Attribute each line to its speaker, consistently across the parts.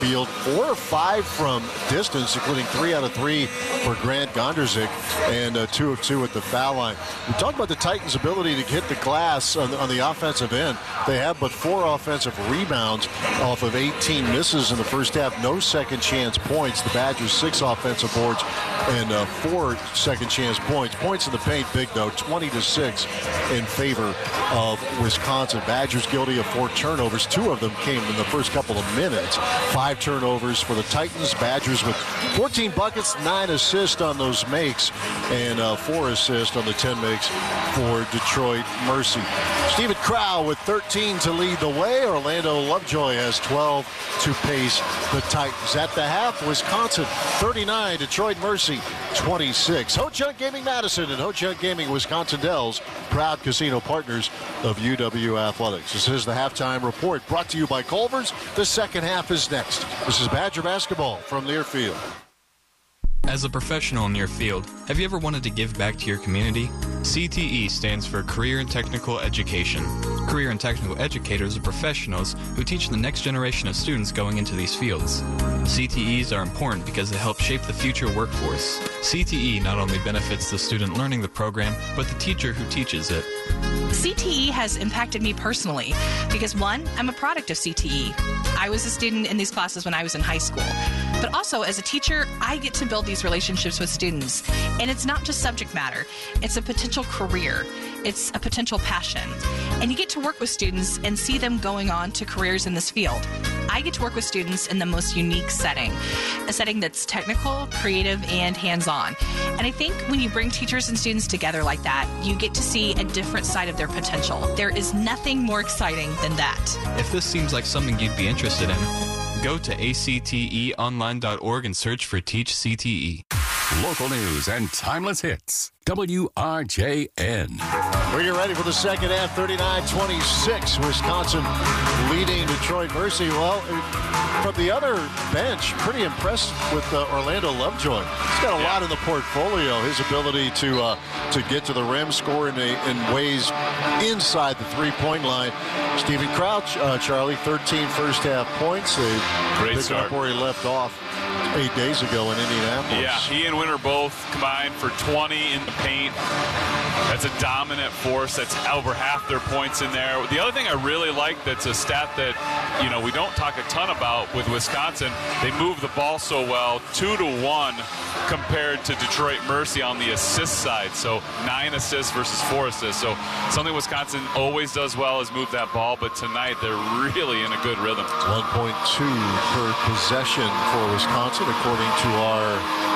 Speaker 1: field, 4 or 5 from distance, including 3 out of 3 for Grant Gonderzik and 2 of 2 at the foul line. We talked about the Titans' ability to hit the glass on the offensive end. They have but 4 offensive rebounds off of 18 misses in the first half. No second chance points. The Badgers 6 offensive boards and 4 second chance points. Points in the paint big though, 20-6 in favor of Wisconsin. Badgers guilty of 4 turnovers. 2 of them came in the first couple of minutes. 5 turnovers for the Titans. Badgers with 14 buckets, 9 assists on those makes, and 4 assists on the 10 makes for Detroit Mercy. Stephen Crow with 13 to lead the way. Orlando Lovejoy has 12 to pace the Titans. At the half, Wisconsin 39, Detroit Mercy 26. Ho-Chunk Gaming Madison and Ho-Chunk Gaming Wisconsin Dells, proud casino partners of UW Athletics. This is the halftime report brought to you by Culver's. The second half is next. This is Badger basketball from near field.
Speaker 2: As a professional in your field, have you ever wanted to give back to your community? CTE stands for Career and Technical Education. Career and Technical Educators are professionals who teach the next generation of students going into these fields. CTEs are important because they help shape the future workforce. CTE not only benefits the student learning the program, but the teacher who teaches it.
Speaker 3: CTE has impacted me personally because, one, I'm a product of CTE. I was a student in these classes when I was in high school. But also, as a teacher, I get to build these relationships with students. And it's not just subject matter. It's a potential career. It's a potential passion. And you get to work with students and see them going on to careers in this field. I get to work with students in the most unique setting, a setting that's technical, creative, and hands-on. And I think when you bring teachers and students together like that, you get to see a different side of their potential. There is nothing more exciting than that.
Speaker 2: If this seems like something you'd be interested in, go to acteonline.org and search for Teach CTE.
Speaker 4: Local news and timeless hits. WRJN.
Speaker 1: We get ready for the second half. 39-26. Wisconsin leading Detroit Mercy. Well, from the other bench, pretty impressed with Orlando Lovejoy. He's got a lot in the portfolio. His ability to get to the rim, score in ways inside the three-point line. Stephen Crouch, Charlie, 13 first-half points.
Speaker 5: Great start.
Speaker 1: Up where he left off 8 days ago in Indianapolis.
Speaker 5: Yeah, he and Winter both combined for 20 in the paint. That's a dominant force. That's over half their points in there. The other thing I really like, that's a stat that, we don't talk a ton about with Wisconsin, they move the ball so well, 2-to-1 compared to Detroit Mercy on the assist side. So 9 assists versus 4 assists. So something Wisconsin always does well is move that ball, but tonight they're really in a good rhythm.
Speaker 1: 1.2 per possession for Wisconsin, according to our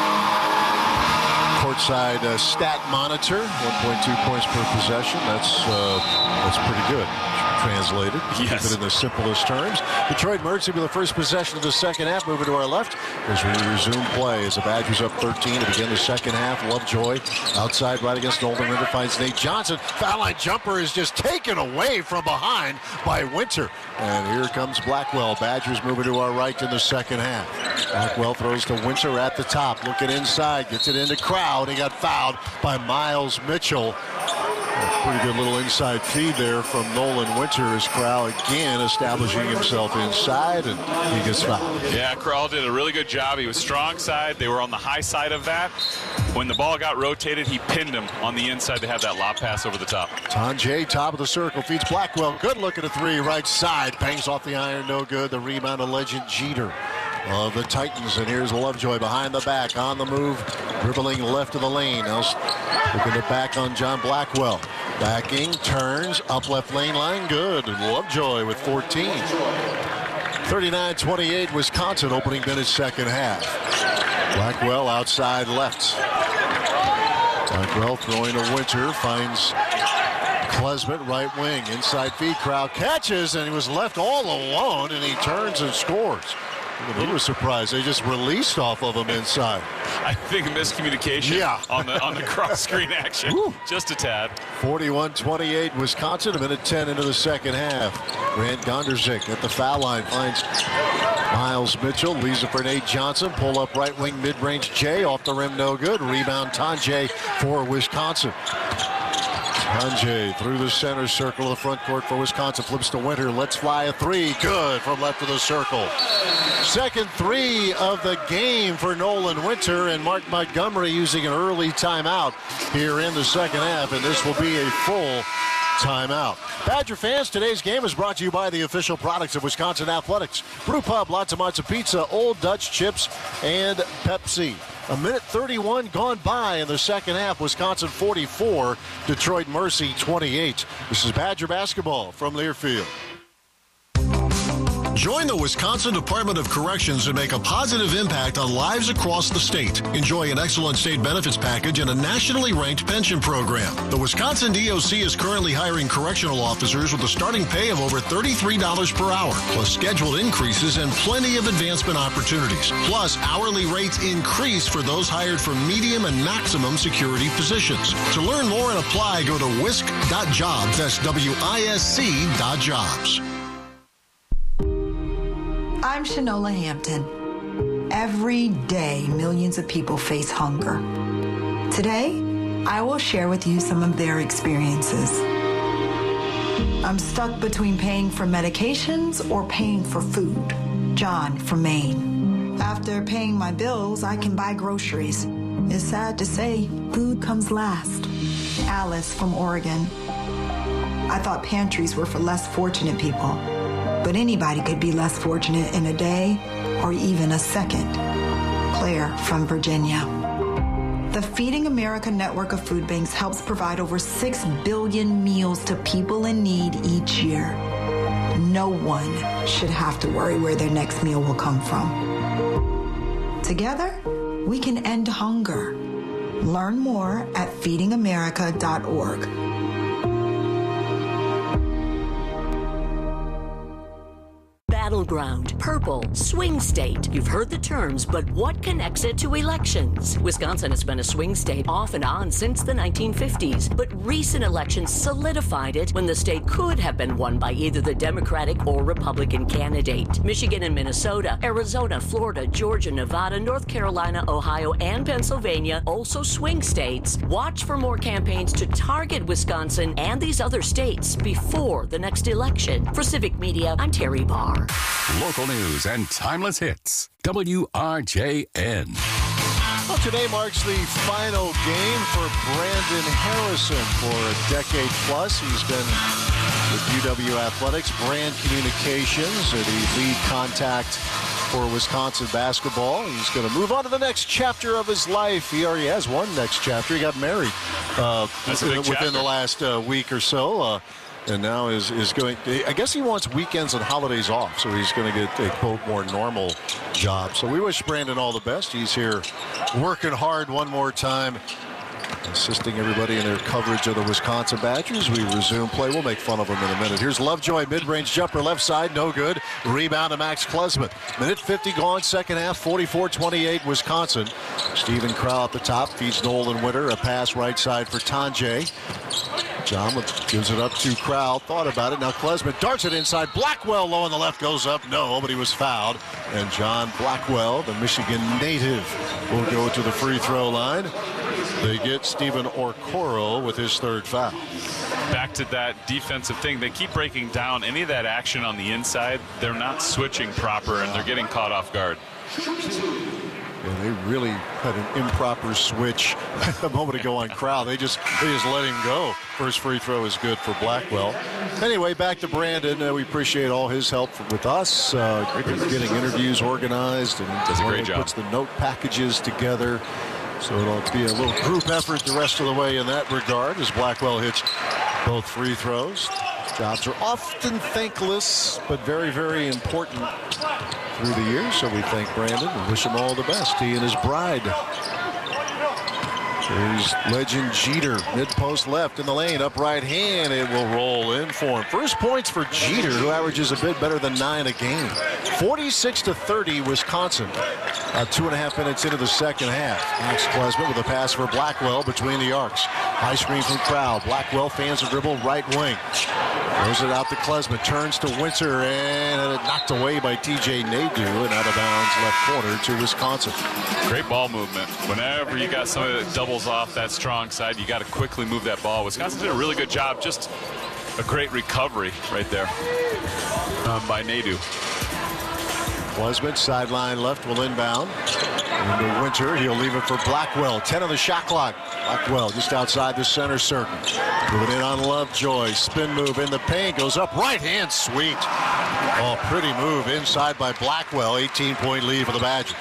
Speaker 1: courtside stat monitor. 1.2 points per possession. That's pretty good. Translated.
Speaker 5: Yes.
Speaker 1: Keep it in the simplest terms. Detroit Mercy with the first possession of the second half. Moving to our left as we resume play as the Badgers up 13 to begin the second half. Lovejoy outside right against Nolan Winter finds Nate Johnson. Foul line jumper is just taken away from behind by Winter. And here comes Blackwell. Badgers moving to our right in the second half. Blackwell throws to Winter at the top. Looking inside. Gets it into Crowd. He got fouled by Miles Mitchell. A pretty good little inside feed there from Nolan Winter as Crowell again establishing himself inside, and he gets fouled.
Speaker 5: Yeah, Crowell did a really good job. He was strong side. They were on the high side of that. When the ball got rotated, he pinned him on the inside to have that lob pass over the top.
Speaker 1: Tonje, top of the circle, feeds Blackwell. Good look at a three, right side. Bangs off the iron, no good. The rebound to Legend Jeter of the Titans. And here's Lovejoy behind the back, on the move, dribbling left of the lane. Now looking to back on John Blackwell. Backing, turns, up left lane line, good. And Lovejoy with 14. 39-28, Wisconsin opening minute second half. Blackwell outside left. Blackwell throwing to Winter, finds Klesmit right wing. Inside feed, Crowd catches, and he was left all alone, and he turns and scores. He was surprised. They just released off of him inside.
Speaker 5: I think miscommunication on the cross-screen action. Woo. Just a tad.
Speaker 1: 41-28, Wisconsin, a minute 10 into the second half. Grant Gonderzik at the foul line finds Miles Mitchell, leaves it for Nate Johnson. Pull up right wing mid-range Jay, off the rim, no good. Rebound Tonje for Wisconsin. Tanjay through the center circle of the front court for Wisconsin. Flips to Winter. Let's fly a three. Good from left of the circle. Second three of the game for Nolan Winter, and Mark Montgomery using an early timeout here in the second half, and this will be a full timeout. Badger fans, today's game is brought to you by the official products of Wisconsin Athletics. Brew Pub, lots of matzo pizza, Old Dutch chips, and Pepsi. A minute 31 gone by in the second half. Wisconsin 44, Detroit Mercy 28. This is Badger basketball from Learfield. Join the Wisconsin Department of Corrections and make a positive impact on lives across the state. Enjoy an excellent state benefits package and a nationally ranked pension program. The Wisconsin DOC is currently hiring correctional officers with a starting pay of over $33 per hour, plus scheduled increases and plenty of advancement opportunities. Plus, hourly rates increase for those hired for medium and maximum security positions. To learn more and apply, go to wisc.jobs. That's WISC.jobs.
Speaker 6: I'm Shanola Hampton. Every day, millions of people face hunger. Today, I will share with you some of their experiences. I'm stuck between paying for medications or paying for food. John from Maine. After paying my bills, I can buy groceries. It's sad to say, food comes last. Alice from Oregon. I thought pantries were for less fortunate people. But anybody could be less fortunate in a day or even a second. Claire from Virginia. The Feeding America network of food banks helps provide over 6 billion meals to people in need each year. No one should have to worry where their next meal will come from. Together, we can end hunger. Learn more at feedingamerica.org.
Speaker 7: Battleground, purple, swing state. You've heard the terms, but what connects it to elections? Wisconsin has been a swing state off and on since the 1950s, but recent elections solidified it when the state could have been won by either the Democratic or Republican candidate. Michigan and Minnesota, Arizona, Florida, Georgia, Nevada, North Carolina, Ohio, and Pennsylvania, also swing states. Watch for more campaigns to target Wisconsin and these other states before the next election. For Civic Media, I'm Terry Barr.
Speaker 4: Local news and timeless hits. WRJN.
Speaker 1: Well, today marks the final game for Brandon Harrison for a decade plus. He's been with UW Athletics, Brand Communications, the lead contact for Wisconsin basketball. He's going to move on to the next chapter of his life. He already has one next chapter. He got married within the last week or so. And now is going, I guess he wants weekends and holidays off, so he's going to get a, quote, more normal job. So we wish Brandon all the best. He's here working hard one more time, assisting everybody in their coverage of the Wisconsin Badgers. We resume play. We'll make fun of him in a minute. Here's Lovejoy, mid-range jumper, left side, no good. Rebound to Max Klesman. Minute 50 gone, second half, 44-28 Wisconsin. Stephen Crow at the top, feeds Nolan Winter. A pass right side for Tanjay. John gives it up to Crow. Thought about it. Now Klesman darts it inside. Blackwell low on the left goes up. No, but he was fouled. And John Blackwell, the Michigan native, will go to the free throw line. They get Stephen Okoro with his third foul.
Speaker 5: Back to that defensive thing. They keep breaking down any of that action on the inside. They're not switching proper, and they're getting caught off guard.
Speaker 1: And they really had an improper switch a moment ago on Crow. They just let him go. First free throw is good for Blackwell. Anyway, back to Brandon. We appreciate all his help with us, getting interviews organized, and
Speaker 5: does a great job.
Speaker 1: Puts the note packages together. So it'll be a little group effort the rest of the way in that regard as Blackwell hits both free throws. Jobs are often thankless, but very, very important through the years. So we thank Brandon and wish him all the best, he and his bride. Here's legend Jeter, mid-post left in the lane, up right hand. It will roll in for him. First points for Jeter, who averages a bit better than 9 a game. 46-30 Wisconsin. 2.5 minutes into the second half. Max Klesman with a pass for Blackwell between the arcs. High screen from Crow. Blackwell fans a dribble right wing. Throws it out to Klesman, turns to Winter, and knocked away by T.J. Nadeau, and out of bounds left corner to Wisconsin.
Speaker 5: Great ball movement. Whenever you got somebody that doubles off that strong side, you got to quickly move that ball. Wisconsin did a really good job. Just a great recovery right there by Nadeau.
Speaker 1: Klesman, sideline left, will inbound. Into Winter, he'll leave it for Blackwell. 10 on the shot clock. Blackwell just outside the center circle. Moving in on Lovejoy. Spin move in the paint. Goes up. Right hand sweet. Oh, pretty move inside by Blackwell. 18-point lead for the Badgers.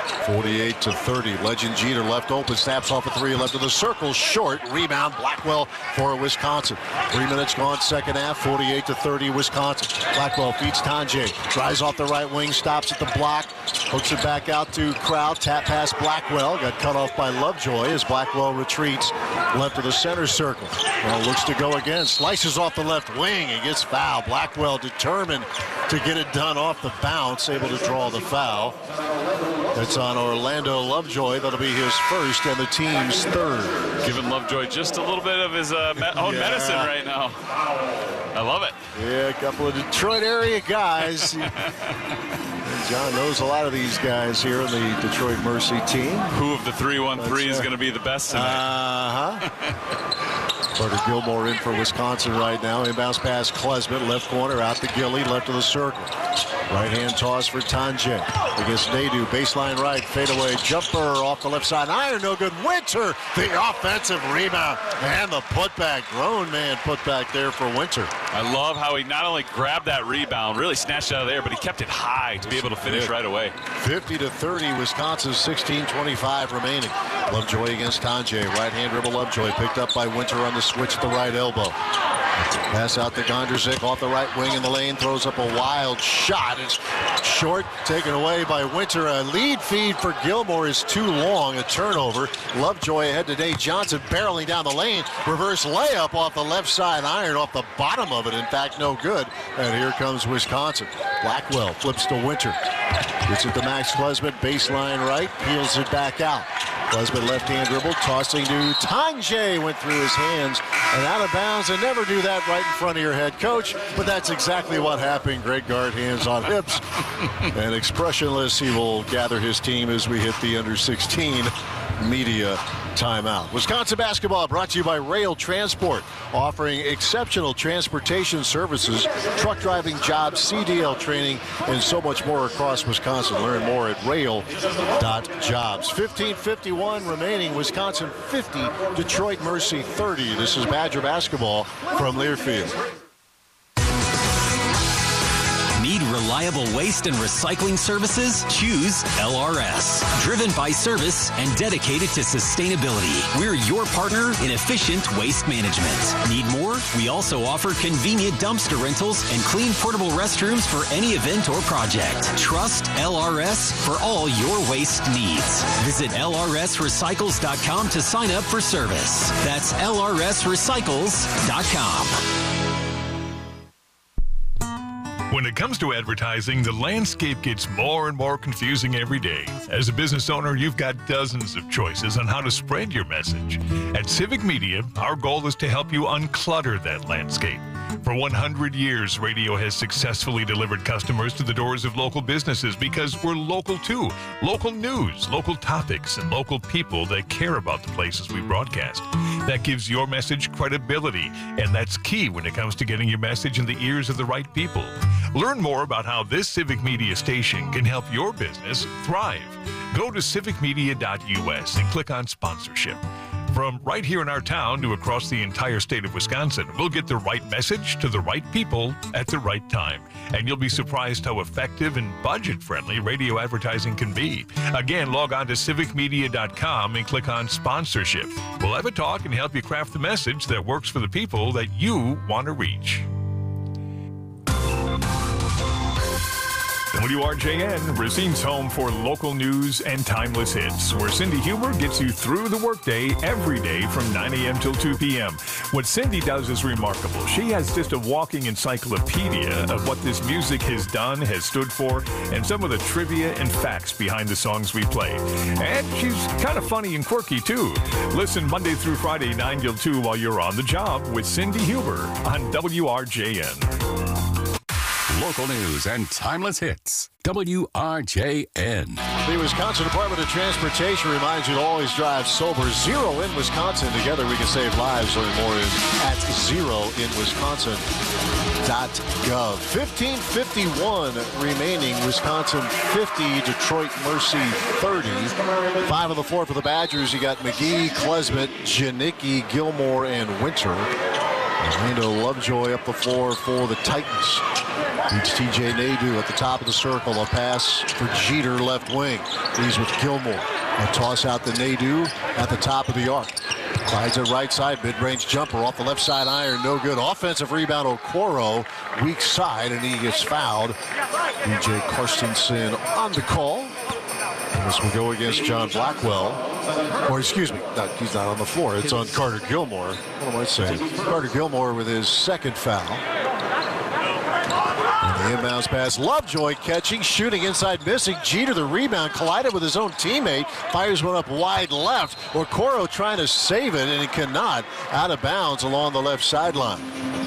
Speaker 1: 48-30. Legend Jeter left open. Snaps off a three. Left of the circle. Short. Rebound. Blackwell for Wisconsin. 3 minutes gone. Second half. 48-30 Wisconsin. Blackwell feeds Tanjay. Drives off the right wing. Stops at the block. Hooks it back out to Crowd. Tap pass Blackwell. Got cut off by Lovejoy as Blackwell retreats left of the center circle. Well, looks to go again. Slices off the left wing and gets fouled. Blackwell determined to get it done off the bounce. Able to draw the foul. That's on Orlando Lovejoy. That'll be his first and the team's third.
Speaker 5: Giving Lovejoy just a little bit of his own medicine right now. I love it.
Speaker 1: Yeah, a couple of Detroit area guys. John knows a lot of these guys here in the Detroit Mercy team.
Speaker 5: Who of the 3-1-3 is going to be the best tonight?
Speaker 1: Carter Gilmore in for Wisconsin right now. Inbounds pass Klesman, left corner, out to Gilly, left of the circle. Right-hand toss for Tanjay against Nadeau. Baseline right, fadeaway jumper off the left side. Iron, no good. Winter, the offensive rebound. And the putback. Grown man putback there for Winter.
Speaker 5: I love how he not only grabbed that rebound, really snatched it out of there, but he kept it high to be able to finish right away.
Speaker 1: 50-30, Wisconsin, 16:25 remaining. Lovejoy against Tanjay. Right-hand dribble Lovejoy, picked up by Winter on the switch to the right elbow. Pass out to Gonderzik off the right wing in the lane, throws up a wild shot. It's short, taken away by Winter. A lead feed for Gilmore is too long, a turnover. Lovejoy ahead to Nate Johnson, barreling down the lane. Reverse layup off the left side iron, off the bottom of it. In fact, no good. And here comes Wisconsin. Blackwell flips to Winter. Gets it to Max Klesman, baseline right, peels it back out. Klesman left-hand dribble, tossing to Tanjay, went through his hands and out of bounds, and never do that right in front of your head coach, but that's exactly what happened. Great guard, hands on hips, and expressionless. He will gather his team as we hit the under-16 media timeout. Wisconsin basketball brought to you by Rail Transport, offering exceptional transportation services, truck driving jobs, CDL training, and so much more across Wisconsin. Learn more at rail.jobs. 15:51 remaining. Wisconsin 50, Detroit Mercy 30. This is Badger basketball from Learfield.
Speaker 8: Need reliable waste and recycling services? Choose LRS. Driven by service and dedicated to sustainability. We're your partner in efficient waste management. Need more? We also offer convenient dumpster rentals and clean portable restrooms for any event or project. Trust LRS for all your waste needs. Visit lrsrecycles.com to sign up for service. That's lrsrecycles.com.
Speaker 9: When it comes to advertising, the landscape gets more and more confusing every day. As a business owner, you've got dozens of choices on how to spread your message. At Civic Media, our goal is to help you unclutter that landscape. For 100 years, radio has successfully delivered customers to the doors of local businesses because we're local too. Local news, local topics, and local people that care about the places we broadcast. That gives your message credibility, and that's key when it comes to getting your message in the ears of the right people. Learn more about how this Civic Media station can help your business thrive. Go to civicmedia.us and click on sponsorship. From right here in our town to across the entire state of Wisconsin, we'll get the right message to the right people at the right time. And you'll be surprised how effective and budget-friendly radio advertising can be. Again, log on to civicmedia.com and click on sponsorship. We'll have a talk and help you craft the message that works for the people that you want to reach. WRJN, Racine's home for local news and timeless hits, where Cindy Huber gets you through the workday every day from 9 a.m. till 2 p.m. What Cindy does is remarkable. She has just a walking encyclopedia of what this music has done, has stood for, and some of the trivia and facts behind the songs we play. And she's kind of funny and quirky, too. Listen Monday through Friday, 9 till 2 while you're on the job with Cindy Huber on WRJN.
Speaker 4: Local news and timeless hits. WRJN.
Speaker 1: The Wisconsin Department of Transportation reminds you to always drive sober. Zero in Wisconsin. Together we can save lives. Learn more at zeroinwisconsin.gov. 15:51 remaining. Wisconsin 50, Detroit Mercy 30. 5 on the floor for the Badgers. You got McGee, Klesmit, Janicki, Gilmore, and Winter. Orlando Lovejoy up the floor for the Titans. Beats TJ Nadeau at the top of the circle. A pass for Jeter, left wing. He's with Gilmore. A toss out to Nadeau at the top of the arc. Finds it right side. Mid-range jumper off the left side iron. No good. Offensive rebound, Okoro. Weak side, and he gets fouled. DJ Carstensen on the call. And this will go against John Blackwell. Or excuse me, he's not on the floor. It's on Carter Gilmore. What am I saying? Carter Gilmore with his second foul. And the inbounds pass. Lovejoy catching, shooting inside, missing. Jeter, the rebound, collided with his own teammate. Fires one up wide left. Okoro trying to save it, and he cannot. Out of bounds along the left sideline.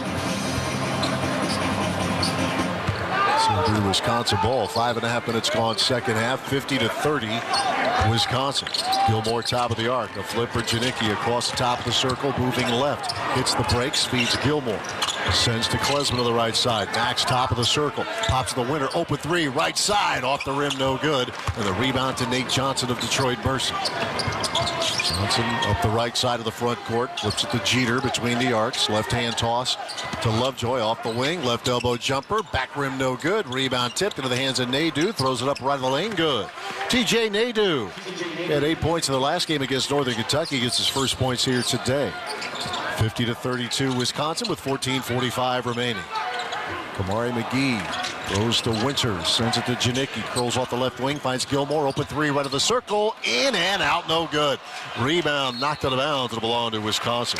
Speaker 1: So the Wisconsin ball. 5.5 minutes gone second half. 50-30. Wisconsin. Gilmore top of the arc. A flip for Janicki across the top of the circle, moving left. Hits the brakes, feeds Gilmore. Sends to Klesmit to the right side. Max top of the circle. Pops the winner. Open three. Right side. Off the rim. No good. And the rebound to Nate Johnson of Detroit Mercy. Johnson up the right side of the front court. Flips it to Jeter between the arcs. Left-hand toss to Lovejoy off the wing. Left elbow jumper. Back rim. No good. Rebound tipped into the hands of Nadeau. Throws it up right of the lane. Good. TJ Nadeau. He had 8 points in the last game against Northern Kentucky. Gets his first points here today. 50-32 Wisconsin with 14:45 remaining. Kamari McGee throws to Winters, sends it to Janicki, curls off the left wing, finds Gilmore, open three right of the circle, in and out, no good. Rebound knocked out of bounds, it'll belong to Wisconsin.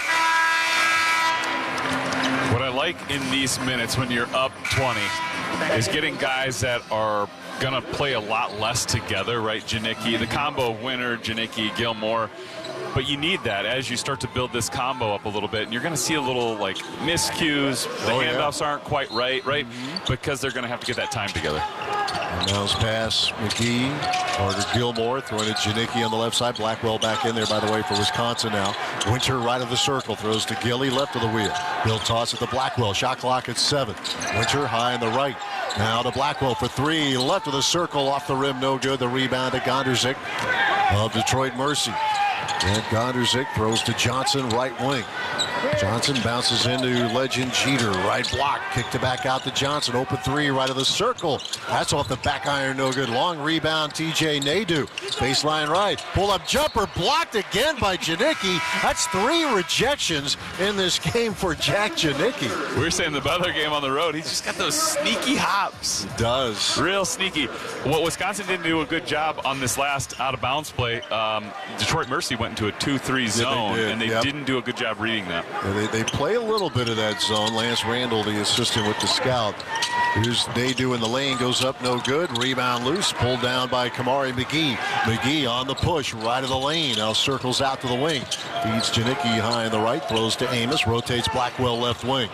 Speaker 5: What I like in these minutes when you're up 20 is getting guys that are going to play a lot less together, right? Janicki, the combo of Winter, Janicki, Gilmore. But you need that as you start to build this combo up a little bit. And you're going to see a little, like, miscues. The handoffs aren't quite right? Because they're going to have to get that time together.
Speaker 1: Now's pass, McGee, Carter Gilmore throwing it Janicki on the left side. Blackwell back in there, by the way, for Wisconsin now. Winter right of the circle, throws to Gilly, left of the wheel. He'll toss it to Blackwell, shot clock at 7. Winter high on the right. Now to Blackwell for 3, left of the circle, off the rim, no good. The rebound to Gonderzik of Detroit Mercy. And Gonderzik throws to Johnson, right wing. Johnson bounces into legend Jeter, right block, kicked it back out to Johnson, open three, right of the circle. That's off the back iron, no good. Long rebound, TJ Nadeau, baseline right, pull-up jumper, blocked again by Janicki. That's 3 rejections in this game for Jack Janicki.
Speaker 5: We were saying the Butler game on the road, he's just got those sneaky hops.
Speaker 1: He does.
Speaker 5: Real sneaky. Well, Wisconsin didn't do a good job on this last out-of-bounds play. Detroit Mercy went into a 2-3 zone, and they didn't do a good job reading that.
Speaker 1: Yeah, they play a little bit of that zone. Lance Randall, the assistant with the scout. Here's Nadeau in the lane, goes up, no good. Rebound loose, pulled down by Kamari McGee. McGee on the push, right of the lane. Now circles out to the wing. Feeds Janicki high on the right, throws to Amos, rotates Blackwell left wing.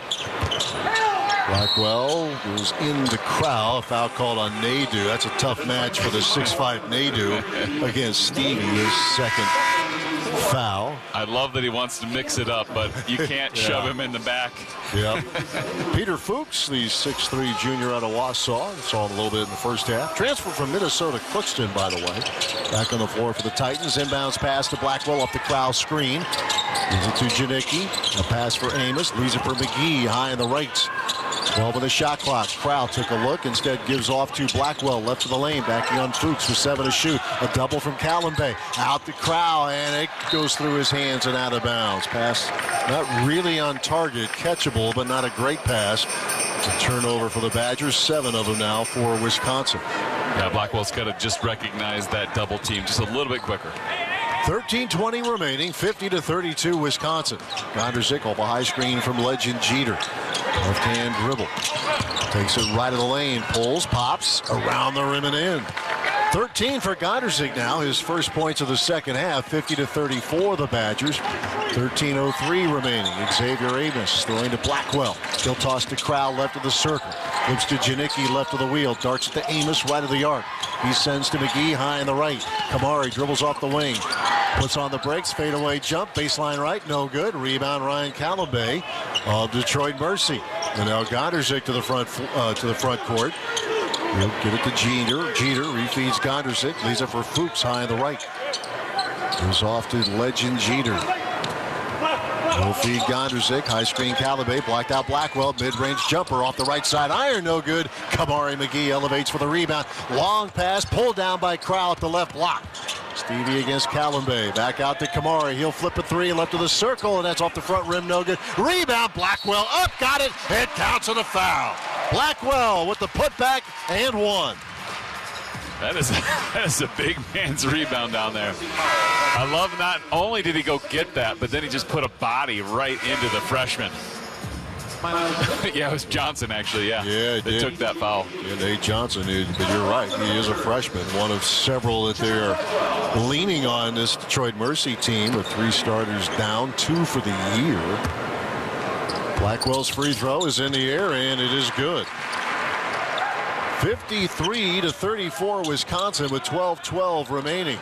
Speaker 1: Blackwell goes in the crowd. Foul called on Nadeau. That's a tough match for the 6'5 Nadeau against Stevie, his second foul.
Speaker 5: I love that he wants to mix it up, but you can't shove him in the back.
Speaker 1: Yep. Peter Fuchs, the 6'3 junior out of Wausau. Saw him a little bit in the first half. Transfer from Minnesota Crookston, by the way. Back on the floor for the Titans. Inbounds pass to Blackwell up the Crowell screen. Gives it to Janicki. A pass for Amos. Leaves it for McGee high on the right. 12 on the shot clock. Crowell took a look. Instead gives off to Blackwell. Left of the lane. Backing on Fuchs with 7 to shoot. A double from Callenbay. Out to Crowell. And it goes through his hands and out of bounds. Pass not really on target. Catchable, but not a great pass. A turnover for the Badgers, 7 of them now for Wisconsin.
Speaker 5: Yeah, Blackwell's got to just recognize that double team just a little bit quicker.
Speaker 1: 13:20 remaining, 50-32 Wisconsin. Gonderzik off a high screen from Legend Jeter. Left-hand dribble. Takes it right of the lane, pulls, pops, around the rim and in. 13 for Gonderzik now, his first points of the second half, 50-34 the Badgers. 13:03 remaining. Xavier Amos throwing to Blackwell. He'll toss to Crowell left of the circle. Flips to Janicki left of the wheel. Darts to Amos right of the arc. He sends to McGee high on the right. Kamari dribbles off the wing. Puts on the brakes. Fadeaway jump. Baseline right. No good. Rebound Ryan Callambay of Detroit Mercy. And now Gonderzik to the front court. He'll give it to Jeter. Jeter refeeds Gonderzik. Leaves it for Fuchs high on the right. Goes off to Legend Jeter. He'll feed Gonderzik. High screen Callambay. Blocked out Blackwell. Mid-range jumper off the right side. Iron no good. Kamari McGee elevates for the rebound. Long pass. Pulled down by Crowell at the left block. Stevie against Callambay. Back out to Kamari. He'll flip a three left of the circle, and that's off the front rim. No good. Rebound. Blackwell up. Got it. It counts on a foul. Blackwell with the putback and one.
Speaker 5: That is a big man's rebound down there. I love not only did he go get that, but then he just put a body right into the freshman. Yeah, it was Johnson, actually, yeah.
Speaker 1: Yeah,
Speaker 5: that took that foul.
Speaker 1: Yeah, Nate Johnson, but you're right. He is a freshman, one of several that they're leaning on this Detroit Mercy team with 3 starters down, 2 for the year. Blackwell's free throw is in the air, and it is good. 53-34 Wisconsin with 12:12 remaining.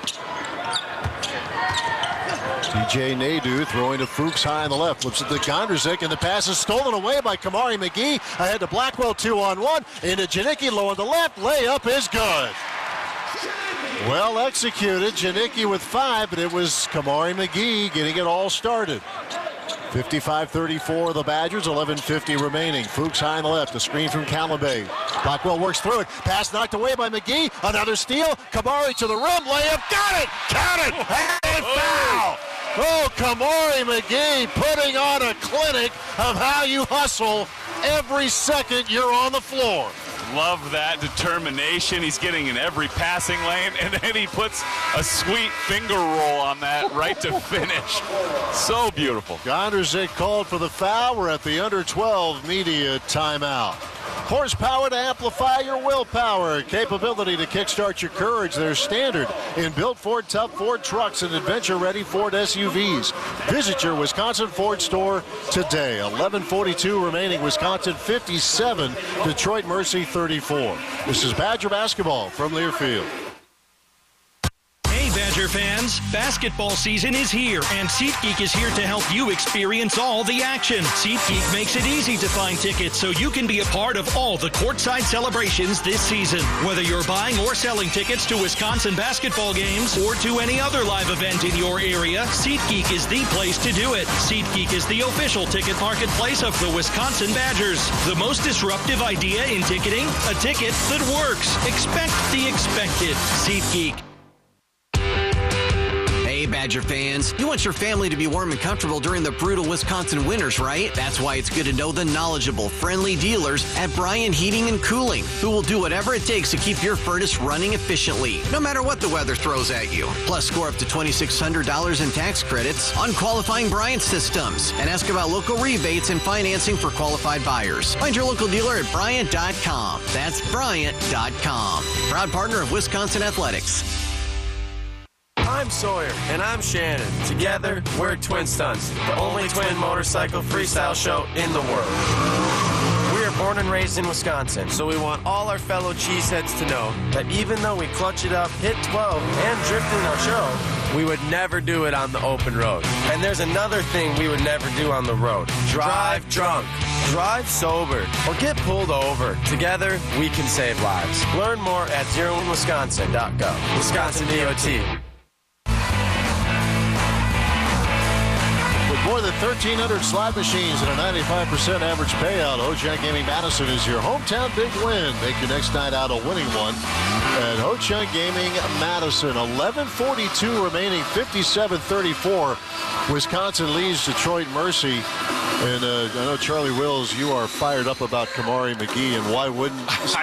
Speaker 1: TJ Nadeau throwing to Fuchs high on the left. Flips it to Gonderzik, and the pass is stolen away by Kamari McGee. Ahead to Blackwell, 2-on-1. Into Janicki, low on the left. Layup is good. Well executed. Janicki with 5, but it was Kamari McGee getting it all started. 55-34 the Badgers, 11:50 remaining. Fuchs high on the left, a screen from Callambay. Blackwell works through it. Pass knocked away by McGee. Another steal. Kamari to the rim. Layup. Got it. Count it. And foul. Oh, Kamari McGee putting on a clinic of how you hustle every second you're on the floor.
Speaker 5: Love that determination. He's getting in every passing lane, and then he puts a sweet finger roll on that right to finish. So beautiful.
Speaker 1: Gonderzik called for the foul. We're at the under 12 media timeout. Horsepower to amplify your willpower. Capability to kickstart your courage. They're standard in built Ford, tough Ford trucks and adventure-ready Ford SUVs. Visit your Wisconsin Ford store today. 11:42 remaining. Wisconsin 57, Detroit Mercy 34. This is Badger basketball from Learfield.
Speaker 10: Hey, Badger fans, basketball season is here, and SeatGeek is here to help you experience all the action. SeatGeek makes it easy to find tickets so you can be a part of all the courtside celebrations this season. Whether you're buying or selling tickets to Wisconsin basketball games or to any other live event in your area, SeatGeek is the place to do it. SeatGeek is the official ticket marketplace of the Wisconsin Badgers. The most disruptive idea in ticketing? A ticket that works. Expect the expected. SeatGeek.
Speaker 11: Hey, Badger fans, you want your family to be warm and comfortable during the brutal Wisconsin winters, right? That's why it's good to know the knowledgeable, friendly dealers at Bryan Heating and Cooling, who will do whatever it takes to keep your furnace running efficiently, no matter what the weather throws at you. Plus, score up to $2,600 in tax credits on qualifying Bryant systems, and ask about local rebates and financing for qualified buyers. Find your local dealer at Bryant.com. That's Bryant.com. Proud partner of Wisconsin Athletics.
Speaker 12: I'm Sawyer, and I'm Shannon. Together, we're Twin Stunts, the only twin motorcycle freestyle show in the world. We are born and raised in Wisconsin, so we want all our fellow cheeseheads to know that even though we clutch it up, hit 12, and drift in our show, we would never do it on the open road. And there's another thing we would never do on the road. Drive drunk. Drive sober or get pulled over. Together, we can save lives. Learn more at zeroinwisconsin.gov. Wisconsin DOT.
Speaker 1: More than 1,300 slot machines and a 95% average payout. Ho-Chunk Gaming Madison is your hometown big win. Make your next night out a winning one at Ho-Chunk Gaming Madison. 11:42 remaining, 57-34. Wisconsin leads Detroit Mercy And I know, Charlie Wills, you are fired up about Kamari McGee, and why would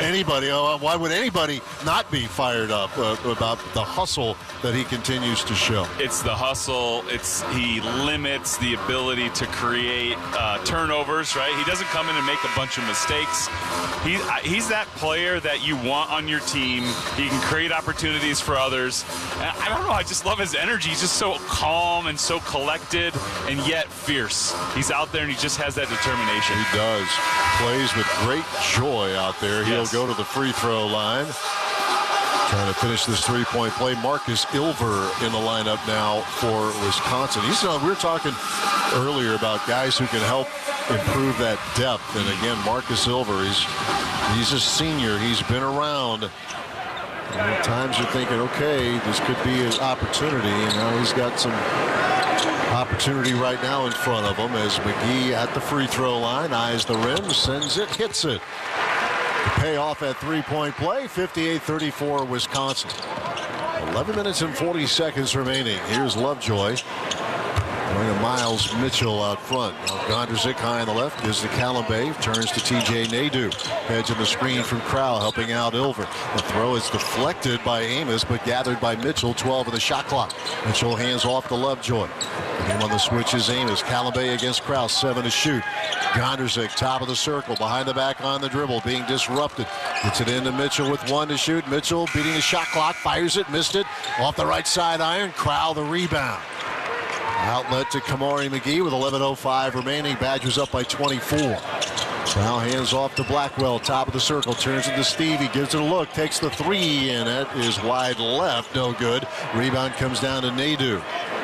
Speaker 1: anybody not be fired up about the hustle that he continues to show?
Speaker 5: It's the hustle. He limits the ability to create turnovers, right? He doesn't come in and make a bunch of mistakes. He's that player that you want on your team. He can create opportunities for others. And I don't know, I just love his energy. He's just so calm and so collected and yet fierce. He's out there and he just has that determination.
Speaker 1: He does. Plays with great joy out there. He'll go to the free throw line. Trying to finish this three-point play. Marcus Ilver in the lineup now for Wisconsin. We were talking earlier about guys who can help improve that depth. And again, Marcus Ilver, he's a senior. He's been around. And at times you're thinking, okay, this could be his opportunity. And now he's got some opportunity right now in front of him as McGee at the free throw line, eyes the rim, sends it, hits it. The payoff at three-point play, 58-34 Wisconsin. 11 minutes and 40 seconds remaining. Here's Lovejoy. Going to Miles Mitchell out front. Now Gondrezick high on the left, gives to Callambay, turns to TJ Nadeau. Hedging the screen from Crowell, helping out Ilver. The throw is deflected by Amos, but gathered by Mitchell, 12 of the shot clock. Mitchell hands off to Lovejoy. Him on the switch is Amos. Callambay against Crowell, 7 to shoot. Gondrezick, top of the circle, behind the back on the dribble, being disrupted. Gets it into Mitchell with 1 to shoot. Mitchell beating the shot clock, fires it, missed it. Off the right side iron, Crowell the rebound. Outlet to Kamari McGee with 11:05 remaining. Badgers up by 24. Now hands off to Blackwell, top of the circle, turns it to Stevie, gives it a look, takes the three, and it is wide left, no good. Rebound comes down to Nadeau.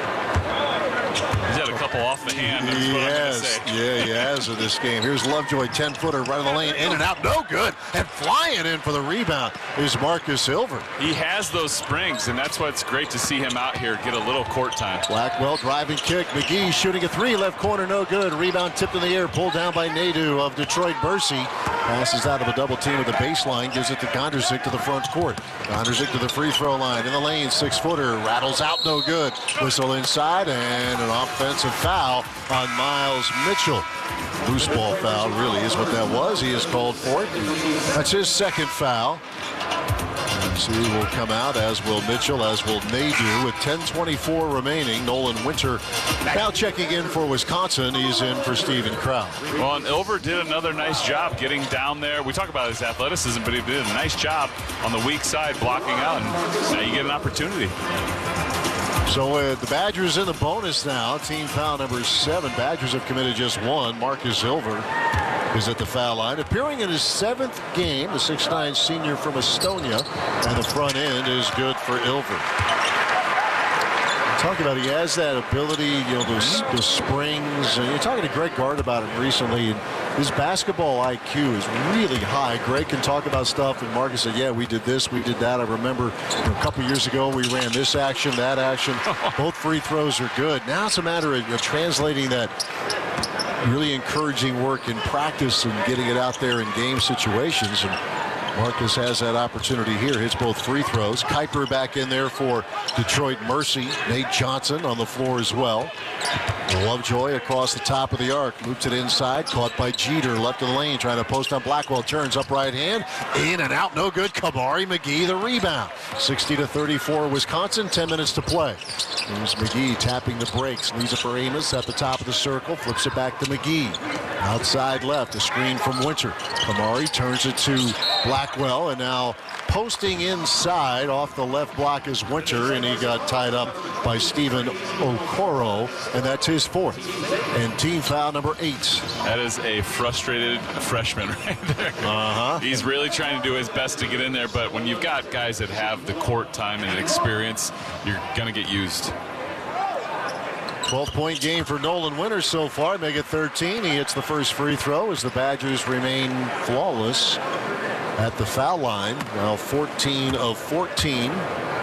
Speaker 5: He's had a couple off the hand.
Speaker 1: He has in this game. Here's Lovejoy, 10-footer, right in the lane, in and out, no good. And flying in for the rebound is Marcus Ilver.
Speaker 5: He has those springs, and that's why it's great to see him out here get a little court time.
Speaker 1: Blackwell driving kick. McGee shooting a three, left corner, no good. Rebound tipped in the air, pulled down by Nadeau of Detroit Mercy. Passes out of a double team at the baseline, gives it to Gondrezick to the front court. Gondrezick to the free throw line, in the lane, 6-footer, rattles out, no good. Whistle inside, and an offensive foul on Miles Mitchell. Loose ball foul really is what that was. He is called for it. That's his second foul. So he will come out, as will Mitchell, as will Nadeau, with 10:24 remaining. Nolan Winter now checking in for Wisconsin. He's in for Steven Crowell.
Speaker 5: Well, and Ilver did another nice job getting down there. We talk about his athleticism, but he did a nice job on the weak side blocking out, and now you get an opportunity.
Speaker 1: So the Badgers in the bonus now. Team foul number 7. Badgers have committed just 1. Marcus Ilver is at the foul line, appearing in his 7th game. The 6'9" senior from Estonia, and the front end is good for Ilver. Talk about, he has that ability, those springs. And you're talking to Greg Gard about him recently, and his basketball IQ is really high. Greg can talk about stuff, and Marcus said, yeah, we did this, we did that. I remember a couple years ago we ran this action, that action. Both free throws are good. Now it's a matter of translating that really encouraging work in practice and getting it out there in game situations. And Marcus has that opportunity here. Hits both free throws. Kuiper back in there for Detroit Mercy. Nate Johnson on the floor as well. Lovejoy across the top of the arc. Loops it inside. Caught by Jeter. Left of the lane. Trying to post on Blackwell. Turns up right hand. In and out. No good. Kamari McGee the rebound. 60-34 Wisconsin. 10 minutes to play. Here's McGee tapping the brakes. Leaves it for Amos at the top of the circle. Flips it back to McGee. Outside left. A screen from Winter. Kamari turns it to Blackwell, and now posting inside off the left block is Winter, and he got tied up by Stephen Okoro, and that's his 4th. And team foul number 8.
Speaker 5: That is a frustrated freshman right there. He's really trying to do his best to get in there, but when you've got guys that have the court time and experience, you're going to get used.
Speaker 1: 12-point game for Nolan Winter so far. Make it 13. He hits the first free throw as the Badgers remain flawless at the foul line. Now 14 of 14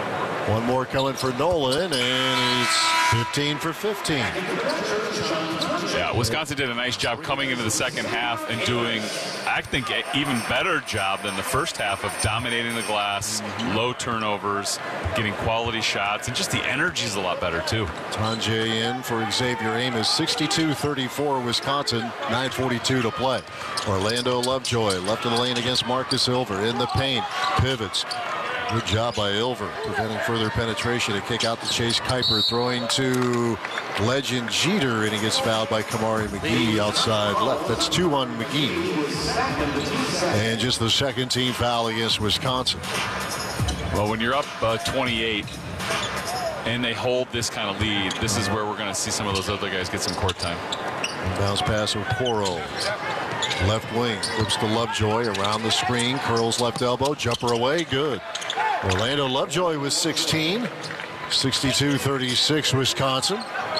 Speaker 1: One more coming for Nolan, and it's 15 for 15.
Speaker 5: Yeah, Wisconsin did a nice job coming into the second half and doing, I think, an even better job than the first half of dominating the glass, low turnovers, getting quality shots, and just the energy is a lot better, too.
Speaker 1: Tanjay in for Xavier Amos, 62-34 Wisconsin, 9:42 to play. Orlando Lovejoy left in the lane against Marcus Ilver in the paint, pivots. Good job by Ilver, preventing further penetration. A kick out to Chase Kuiper, throwing to Legend Jeter, and he gets fouled by Kamari McGee outside left. That's 2 on McGee. And just the second team foul against Wisconsin.
Speaker 5: Well, when you're up 28 and they hold this kind of lead, this is where we're going to see some of those other guys get some court time.
Speaker 1: Bounce pass of Poro. Left wing, flips to Lovejoy around the screen, curls left elbow, jumper away, good. Orlando Lovejoy was 16, 62-36 Wisconsin.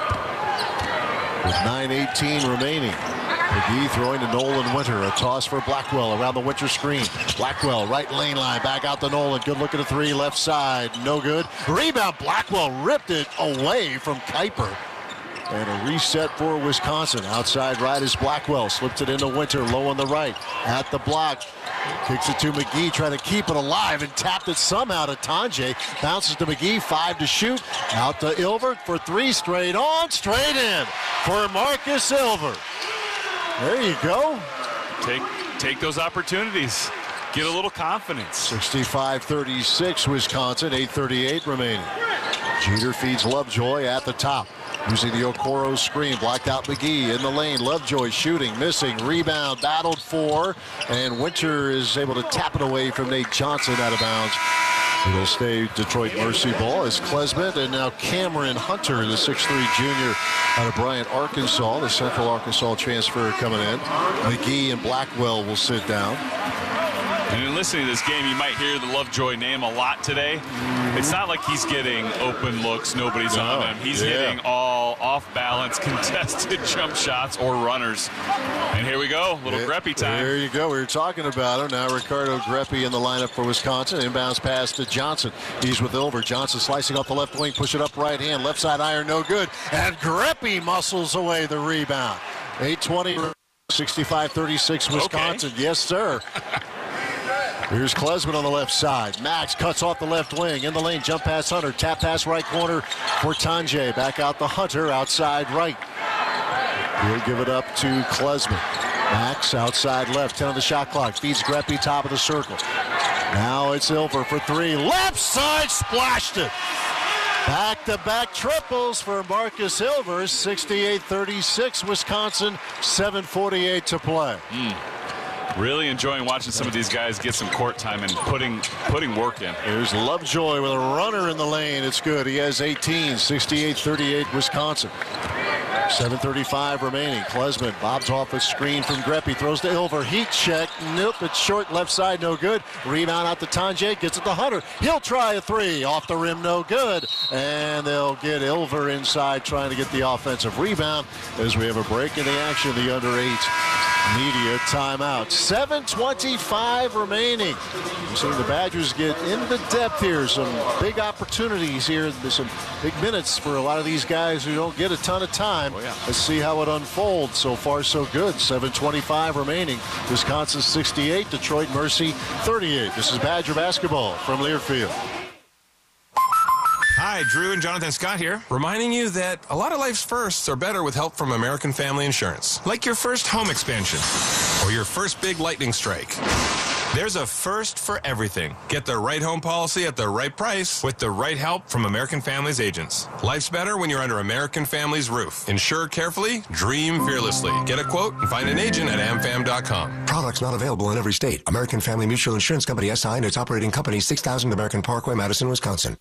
Speaker 1: With 9:18 remaining. McGee throwing to Nolan Winter, a toss for Blackwell around the Winter screen. Blackwell, right lane line, back out to Nolan, good look at a three, left side, no good. Rebound, Blackwell ripped it away from Kuiper. And a reset for Wisconsin. Outside right is Blackwell. Slips it into Winter, low on the right. At the block. Kicks it to McGee, trying to keep it alive, and tapped it somehow to Tanjay. Bounces to McGee, 5 to shoot. Out to Ilver for 3, straight on, straight in for Marcus Ilver. There you go.
Speaker 5: Take those opportunities. Get a little confidence.
Speaker 1: 65-36 Wisconsin, 8:38 remaining. Jeter feeds Lovejoy at the top. Using the Okoro screen, blocked out McGee in the lane. Lovejoy shooting, missing, rebound, battled for, and Winter is able to tap it away from Nate Johnson out of bounds. It'll stay Detroit Mercy ball as Klesmit and now Cameron Hunter, the 6'3 junior out of Bryant, Arkansas. The Central Arkansas transfer coming in. McGee and Blackwell will sit down.
Speaker 5: And in listening to this game, you might hear the Lovejoy name a lot today. It's not like he's getting open looks, nobody's on him. He's hitting all off-balance, contested jump shots or runners. And here we go, little Greppy time.
Speaker 1: There you go. We were talking about him. Now Ricardo Greppy in the lineup for Wisconsin. Inbounds pass to Johnson. He's with Ilver. Johnson slicing off the left wing, push it up right hand. Left side iron, no good. And Greppy muscles away the rebound. 8:20, 65-36 Wisconsin. Okay. Yes, sir. Here's Klesmit on the left side. Max cuts off the left wing. In the lane, jump pass Hunter. Tap pass right corner for Tanjay. Back out to Hunter, outside right. He'll give it up to Klesmit. Max outside left, 10 on the shot clock. Feeds Greppy, top of the circle. Now it's Ilver for 3. Left side, splashed it. Back-to-back triples for Marcus Ilver. 68-36 Wisconsin, 7:48 to play.
Speaker 5: Really enjoying watching some of these guys get some court time and putting work in.
Speaker 1: Here's Lovejoy with a runner in the lane. It's good. He has 18. 68-38 Wisconsin. 7:35 remaining. Klesmit bobs off a screen from Greppy. Throws to Ilver. Heat check. Nope. It's short left side. No good. Rebound out to Tanjay. Gets it to Hunter. He'll try a 3. Off the rim. No good. And they'll get Ilver inside trying to get the offensive rebound as we have a break in the action. The under 8 media timeout. 7:25 remaining. We've seen the Badgers get into depth here. Some big opportunities here. Some big minutes for a lot of these guys who don't get a ton of time. Oh, yeah. Let's see how it unfolds. So far, so good. 7:25 remaining. Wisconsin 68, Detroit Mercy 38. This is Badger basketball from Learfield.
Speaker 13: Hi, Drew and Jonathan Scott here, reminding you that a lot of life's firsts are better with help from American Family Insurance. Like your first home expansion or your first big lightning strike. There's a first for everything. Get the right home policy at the right price with the right help from American Family's agents. Life's better when you're under American Family's roof. Insure carefully, dream fearlessly. Get a quote and find an agent at amfam.com.
Speaker 14: Products not available in every state. American Family Mutual Insurance Company SI and its operating company 6000 American Parkway, Madison, Wisconsin.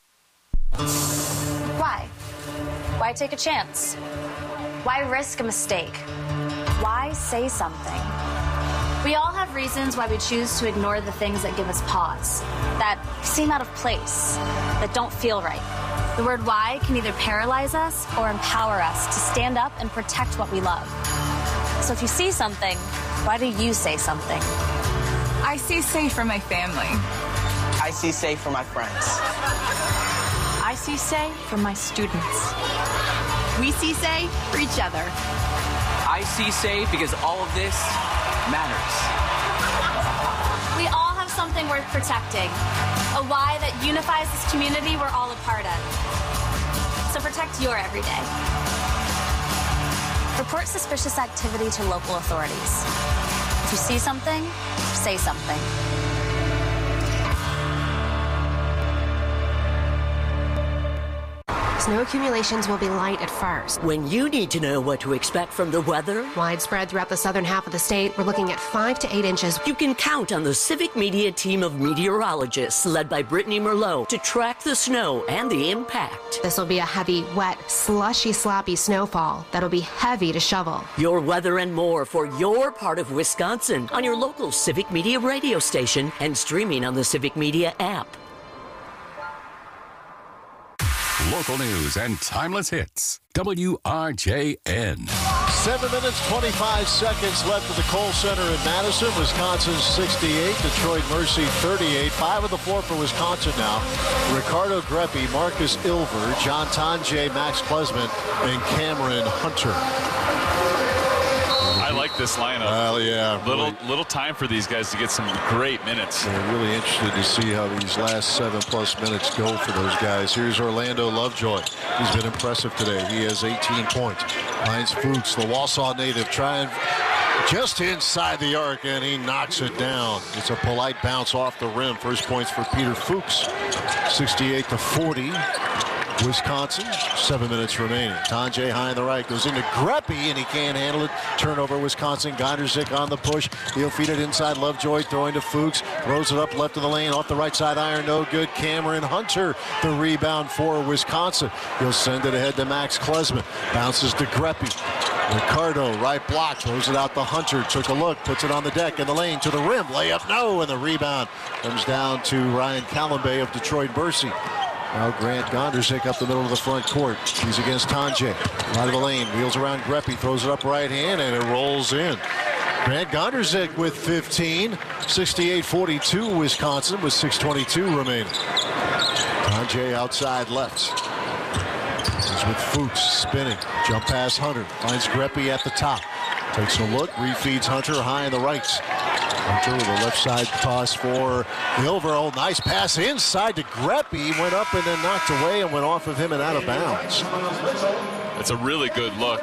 Speaker 15: Why? Why take a chance? Why risk a mistake? Why say something? We all have reasons why we choose to ignore the things that give us pause, that seem out of place, that don't feel right. The word why can either paralyze us or empower us to stand up and protect what we love. So if you see something, why do you say something?
Speaker 16: I see safe for my family.
Speaker 17: I see safe for my friends.
Speaker 16: CSAY for my students. We CSAY for each other.
Speaker 17: I CSAY because all of this matters.
Speaker 15: We all have something worth protecting. A why that unifies this community we're all a part of. So protect your everyday. Report suspicious activity to local authorities. If you see something, say something.
Speaker 18: Snow accumulations will be light at first.
Speaker 7: When you need to know what to expect from the weather,
Speaker 18: widespread throughout the southern half of the state, we're looking at 5 to 8 inches.
Speaker 7: You can count on the Civic Media team of meteorologists led by Brittany Merlot to track the snow and the impact.
Speaker 18: This will be a heavy, wet, slushy, sloppy snowfall that'll be heavy to shovel.
Speaker 7: Your weather and more for your part of Wisconsin on your local Civic Media radio station and streaming on the Civic Media app.
Speaker 4: Local news and timeless hits. WRJN.
Speaker 1: 7 minutes, 25 seconds left at the Kohl Center in Madison. Wisconsin 68, Detroit Mercy 38. 5 on the floor for Wisconsin now. Ricardo Greppi, Marcus Ilver, John Tonje, Max Klesman, and Cameron Hunter.
Speaker 5: I like this lineup.
Speaker 1: Well, yeah.
Speaker 5: Little time for these guys to get some great minutes.
Speaker 1: They're really interested to see how these last 7+ minutes go for those guys. Here's Orlando Lovejoy. He's been impressive today. He has 18 points. Heinz Fuchs, the Wausau native, trying just inside the arc, and he knocks it down. It's a polite bounce off the rim. First points for Peter Fuchs. 68-40. Wisconsin, 7 minutes remaining. Tonje high on the right, goes into Greppi, and he can't handle it. Turnover, Wisconsin. Gonderzik on the push. He'll feed it inside. Lovejoy throwing to Fuchs. Throws it up left of the lane. Off the right side iron, no good. Cameron Hunter, the rebound for Wisconsin. He'll send it ahead to Max Klesman. Bounces to Greppi. Ricardo, right block, throws it out to Hunter. Took a look, puts it on the deck in the lane to the rim. Layup, no, and the rebound comes down to Ryan Calambay of Detroit Mercy. Now Grant Gonderzik up the middle of the front court. He's against Tonje. Out of the lane, wheels around Greppi, throws it up right hand, and it rolls in. Grant Gonderzik with 15. 68-42 Wisconsin with 6:22 remaining. Tonje outside left. He's with Fuchs spinning. Jump pass Hunter. Finds Greppi at the top. Takes a look, refeeds Hunter high on the right. Hunter with a left side toss for Ilver. Oh, nice pass inside to Greppi. Went up and then knocked away and went off of him and out of bounds.
Speaker 5: It's a really good look.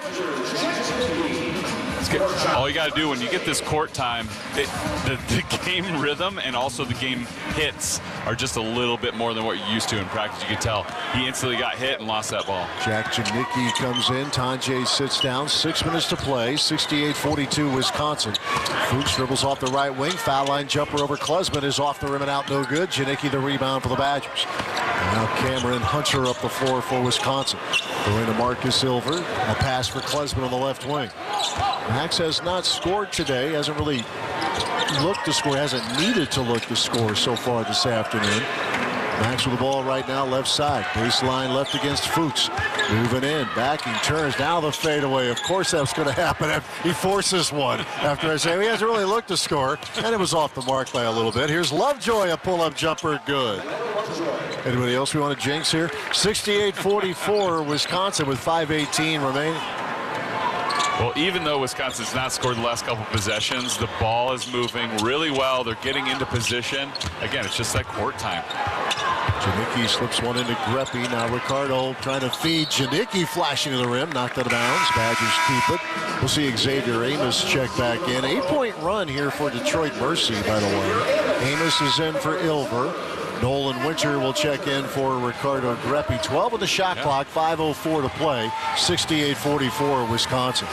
Speaker 5: All you got to do when you get this court time, the game rhythm and also the game hits are just a little bit more than what you're used to in practice. You can tell he instantly got hit and lost that ball.
Speaker 1: Jack Janicki comes in. Tonje sits down. 6 minutes to play. 68-42 Wisconsin. Fuchs dribbles off the right wing. Foul line jumper over Klesman is off the rim and out. No good. Janicki the rebound for the Badgers. And now Cameron Hunter up the floor for Wisconsin. Going to Marcus Ilver. A pass for Klesman on the left wing. Max has not scored today. Hasn't really looked to score. Hasn't needed to look to score so far this afternoon. Max with the ball right now, left side. Baseline left against Fuchs. Moving in, backing, turns. Now the fadeaway. Of course that's going to happen. He forces one after I say he hasn't really looked to score. And it was off the mark by a little bit. Here's Lovejoy, a pull-up jumper. Good. Anybody else we want to jinx here? 68-44 Wisconsin with 5:18 remaining.
Speaker 5: Well, even though Wisconsin's not scored the last couple possessions, the ball is moving really well. They're getting into position. Again, it's just that court time.
Speaker 1: Janicki slips one into Greppi. Now Ricardo trying to feed Janicki, flashing to the rim, knocked out of bounds. Badgers keep it. We'll see Xavier Amos check back in. 8-point run here for Detroit Mercy, by the way. Amos is in for Ilver. Nolan Winter will check in for Ricardo Greppi. 12 on the shot clock, 5:04 to play. 68-44 Wisconsin.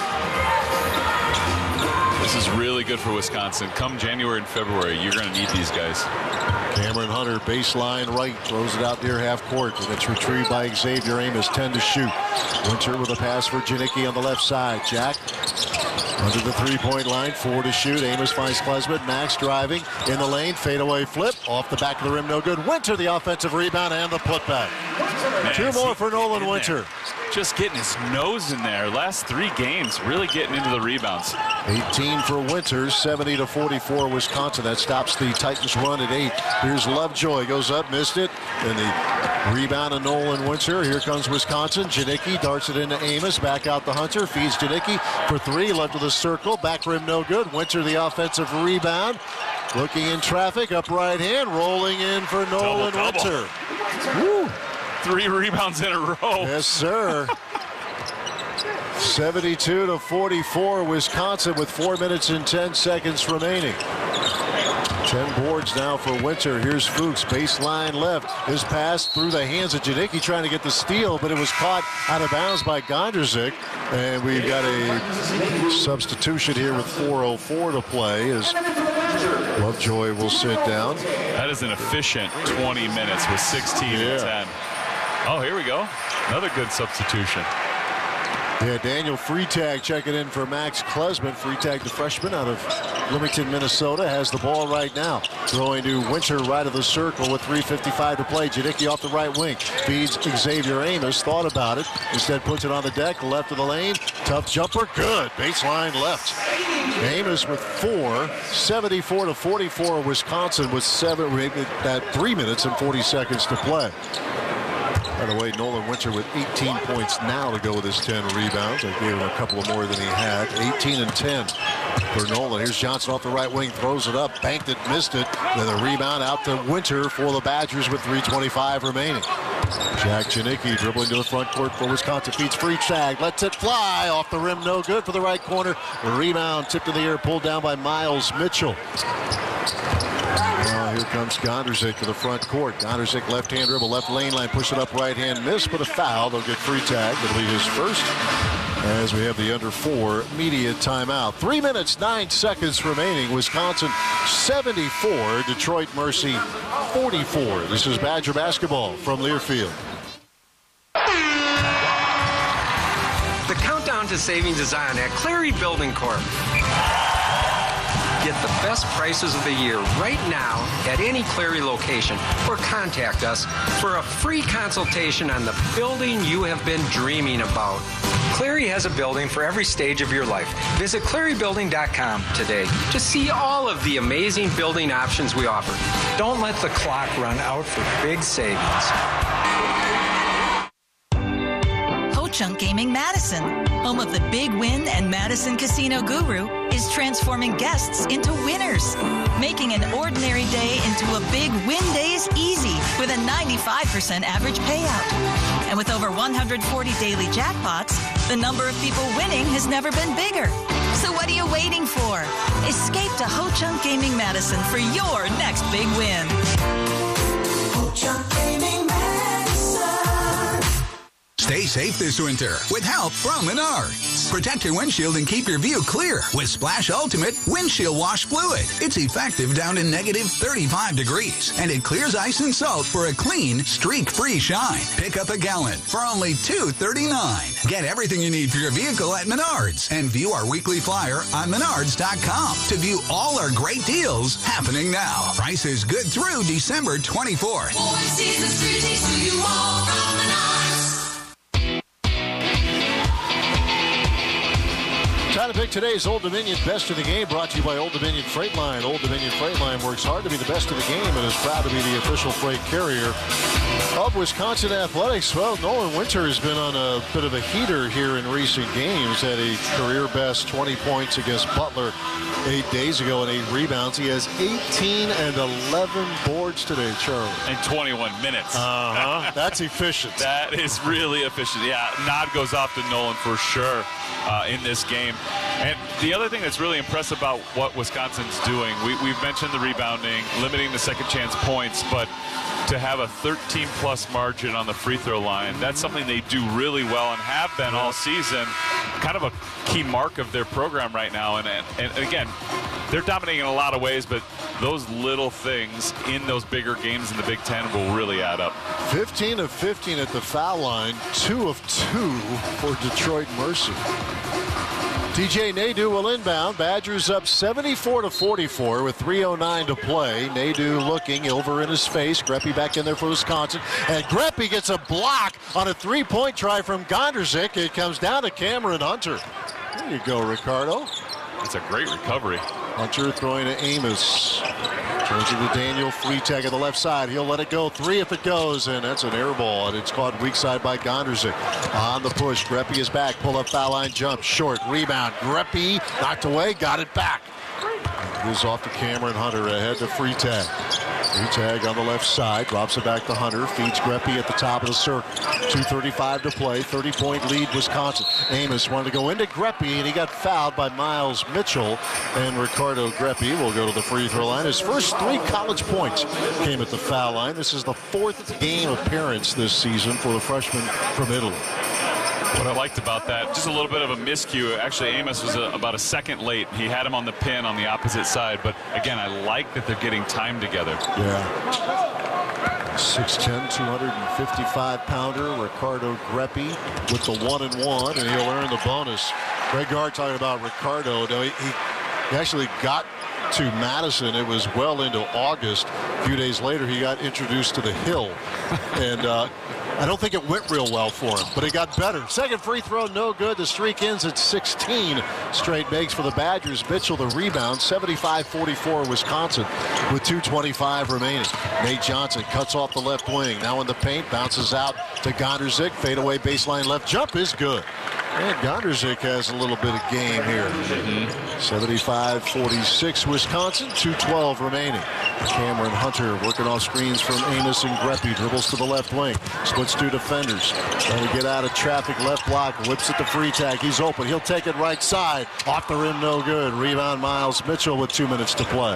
Speaker 5: This is really good for Wisconsin. Come January and February, you're going to need these guys.
Speaker 1: Cameron Hunter, baseline right, throws it out near half court, and it's retrieved by Xavier Amos, 10 to shoot. Winter with a pass for Janicki on the left side. Jack under the three-point line, 4 to shoot. Amos finds Klesman. Max driving in the lane, fadeaway flip, off the back of the rim, no good. Winter the offensive rebound and the putback. 2 more for Nolan Winter.
Speaker 5: just getting his nose in there. Last 3 games, really getting into the rebounds.
Speaker 1: 18 for Winter, 70-44 Wisconsin. That stops the Titans run at 8. Here's Lovejoy, goes up, missed it. And the rebound of Nolan Winter. Here comes Wisconsin. Janicki darts it into Amos. Back out the Hunter. Feeds Janicki for 3. Left of the circle. Back rim no good. Winter the offensive rebound. Looking in traffic. Up right hand. Rolling in for Nolan Winter. Woo.
Speaker 5: 3 rebounds in a row.
Speaker 1: Yes, sir. 72-44 Wisconsin with 4 minutes and 10 seconds remaining. 10 boards now for Winter. Here's Fuchs, baseline left. His pass through the hands of Janicki trying to get the steal, but it was caught out of bounds by Gonderzik. And we've got a substitution here with 4:04 to play as Lovejoy will sit down.
Speaker 5: That is an efficient 20 minutes with 16 and 10. Oh, here we go. Another good substitution.
Speaker 1: Yeah, Daniel Freitag checking in for Max Klesman. Freitag, the freshman out of Bloomington, Minnesota, has the ball right now. Throwing to Winter right of the circle with 3:55 to play. Janicki off the right wing. Feeds Xavier Amos. Thought about it. Instead puts it on the deck, left of the lane. Tough jumper. Good. Baseline left. Amos with 4. 74-44 Wisconsin with 3 minutes and 40 seconds to play. By the way, Nolan Winter with 18 points now to go with his 10 rebounds. I gave him a couple of more than he had. 18 and 10 for Nolan. Here's Johnson off the right wing, throws it up, banked it, missed it. Then a rebound out to Winter for the Badgers with 3:25 remaining. Jack Janicki dribbling to the front court for Wisconsin. Feeds Freitag, lets it fly off the rim, no good for the right corner. Rebound tipped in the air, pulled down by Miles Mitchell. Now here comes Gonderzik to the front court. Gonderzik left-hand dribble, left lane line, push it up right hand, miss, but a foul. They'll get Freitag. That'll be his first as we have the under 4 media timeout. 3 minutes, 9 seconds remaining. Wisconsin 74, Detroit Mercy 44. This is Badger basketball from Learfield.
Speaker 19: The countdown to savings is on at Cleary Building Corp. Get the best prices of the year right now at any Cleary location or contact us for a free consultation on the building you have been dreaming about. Cleary has a building for every stage of your life. Visit clearybuilding.com today to see all of the amazing building options we offer. Don't let the clock run out for big savings.
Speaker 20: Ho-Chunk Gaming Madison, home of the Big Win and Madison Casino Guru, is transforming guests into winners, making an ordinary day into a big win days easy with a 95% average payout. And with over 140 daily jackpots, the number of people winning has never been bigger. So what are you waiting for? Escape to Ho-Chunk Gaming Madison for your next big win.
Speaker 21: Ho-Chunk Gaming Madison.
Speaker 22: Stay safe this winter with help from Menards. Protect your windshield and keep your view clear with Splash Ultimate Windshield Wash Fluid. It's effective down to negative 35 degrees, and it clears ice and salt for a clean, streak-free shine. Pick up a gallon for only $2.39. Get everything you need for your vehicle at Menards, and view our weekly flyer on Menards.com to view all our great deals happening now. Prices good through December 24th.
Speaker 21: 4 seasons, 3 days to you all from Menards.
Speaker 1: Time to pick today's Old Dominion Best of the Game, brought to you by Old Dominion Freight Line. Old Dominion Freight Line works hard to be the best of the game and is proud to be the official freight carrier of Wisconsin Athletics. Well, Nolan Winter has been on a bit of a heater here in recent games. Had a career best 20 points against Butler 8 days ago and 8 rebounds. He has 18 and 11 boards today, Charlie.
Speaker 5: And 21 minutes.
Speaker 1: That's efficient.
Speaker 5: That is really efficient. Yeah, nod goes off to Nolan for sure in this game. And the other thing that's really impressive about what Wisconsin's doing, we've mentioned the rebounding, limiting the second chance points, but to have a 13-plus margin on the free throw line, that's something they do really well and have been all season. Kind of a key mark of their program right now. And again, they're dominating in a lot of ways, but those little things in those bigger games in the Big Ten will really add up.
Speaker 1: 15 of 15 at the foul line, 2 of 2 for Detroit Mercy. TJ Nadeau will inbound. Badgers up 74-44 with 3:09 to play. Nadeau looking, Ilver in his face. Greppy back in there for Wisconsin. And Greppy gets a block on a three-point try from Gonderzik. It comes down to Cameron Hunter. There you go, Ricardo.
Speaker 5: It's a great recovery.
Speaker 1: Hunter throwing to Amos. Turns it to Daniel Freitag on the left side. He'll let it go. 3 if it goes, and that's an air ball, and it's caught weak side by Gonderzik. On the push, Greppy is back. Pull up foul line jump. Short rebound. Greppy knocked away, got it back. Gives off to Cameron Hunter, ahead to Freitag. Freitag on the left side, drops it back to Hunter, feeds Greppy at the top of the circle. 2:35 to play, 30-point lead Wisconsin. Amos wanted to go into Greppy, and he got fouled by Miles Mitchell. And Ricardo Greppy will go to the free throw line. His first 3 college points came at the foul line. This is the 4th game appearance this season for the freshman from Italy.
Speaker 5: What I liked about that, just a little bit of a miscue. Actually, Amos was about a second late. He had him on the pin on the opposite side. But again, I like that they're getting time together.
Speaker 1: Yeah. 6'10", 255-pounder Ricardo Greppy with the 1-and-1, and he'll earn the bonus. Greg Gard talking about Ricardo. No, he actually got to Madison. It was well into August. A few days later, he got introduced to the Hill. And I don't think it went real well for him, but it got better. Second free throw, no good. The streak ends at 16 straight makes for the Badgers. Mitchell the rebound, 75-44 Wisconsin with 2:25 remaining. Nate Johnson cuts off the left wing. Now in the paint, bounces out to Gonderzik. Fadeaway baseline left jump is good. And Gonderzik has a little bit of game here. 75-46 Wisconsin, 2:12 remaining. Cameron Hunter working off screens from Amos and Greppy. Dribbles to the left wing. Splits 2 defenders. Trying to get out of traffic. Left block. Whips it to Freitag. He's open. He'll take it right side. Off the rim, no good. Rebound Miles Mitchell with 2 minutes to play.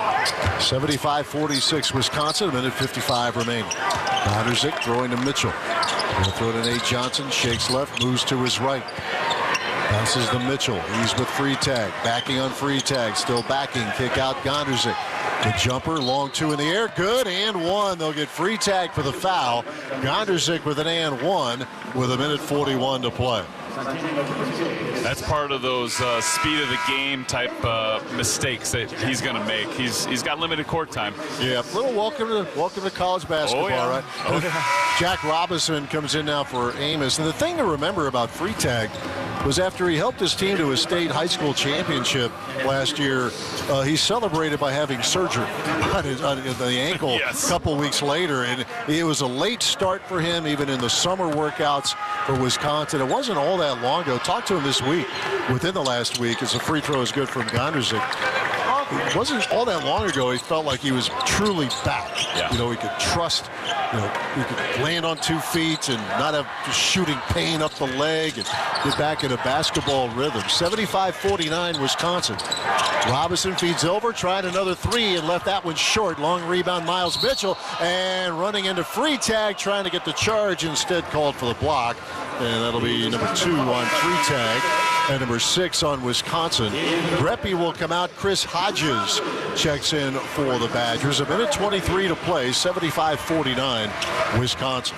Speaker 1: 75-46 Wisconsin, a minute 55 remaining. Gonderzik throwing to Mitchell. He'll throw to Nate Johnson. Shakes left. Moves to his right. Bounces to Mitchell. He's with Freitag. Backing on Freitag. Still backing. Kick out Gonderzik. The jumper, long 2 in the air, good, and 1. They'll get Freitag for the foul. Gonderzik with an and 1 with a minute 41 to play.
Speaker 5: That's part of those speed of the game type mistakes that he's going to make. He's got limited court time.
Speaker 1: Yeah, little welcome to college basketball, right?
Speaker 5: Oh, yeah.
Speaker 1: Jack Robinson comes in now for Amos. And the thing to remember about Freitag was after he helped his team to a state high school championship last year, he celebrated by having surgery on the ankle a couple weeks later. And it was a late start for him, even in the summer workouts for Wisconsin. It wasn't all that long ago. Talked to him this week, within the last week, as the free throw is good from Gonderzik. It wasn't all that long ago he felt like he was truly back.
Speaker 5: Yeah.
Speaker 1: You know, he could trust, he could land on 2 feet and not have just shooting pain up the leg and get back in a basketball rhythm. 75-49 Wisconsin. Robinson feeds over, tried another 3 and left that one short. Long rebound Miles Mitchell, and running into Freitag, trying to get the charge, instead called for the block. And that'll be number 2 on Freitag. And number 6 on Wisconsin. Greppy will come out. Chris Hodges checks in for the Badgers. A minute 23 to play. 75-49 Wisconsin.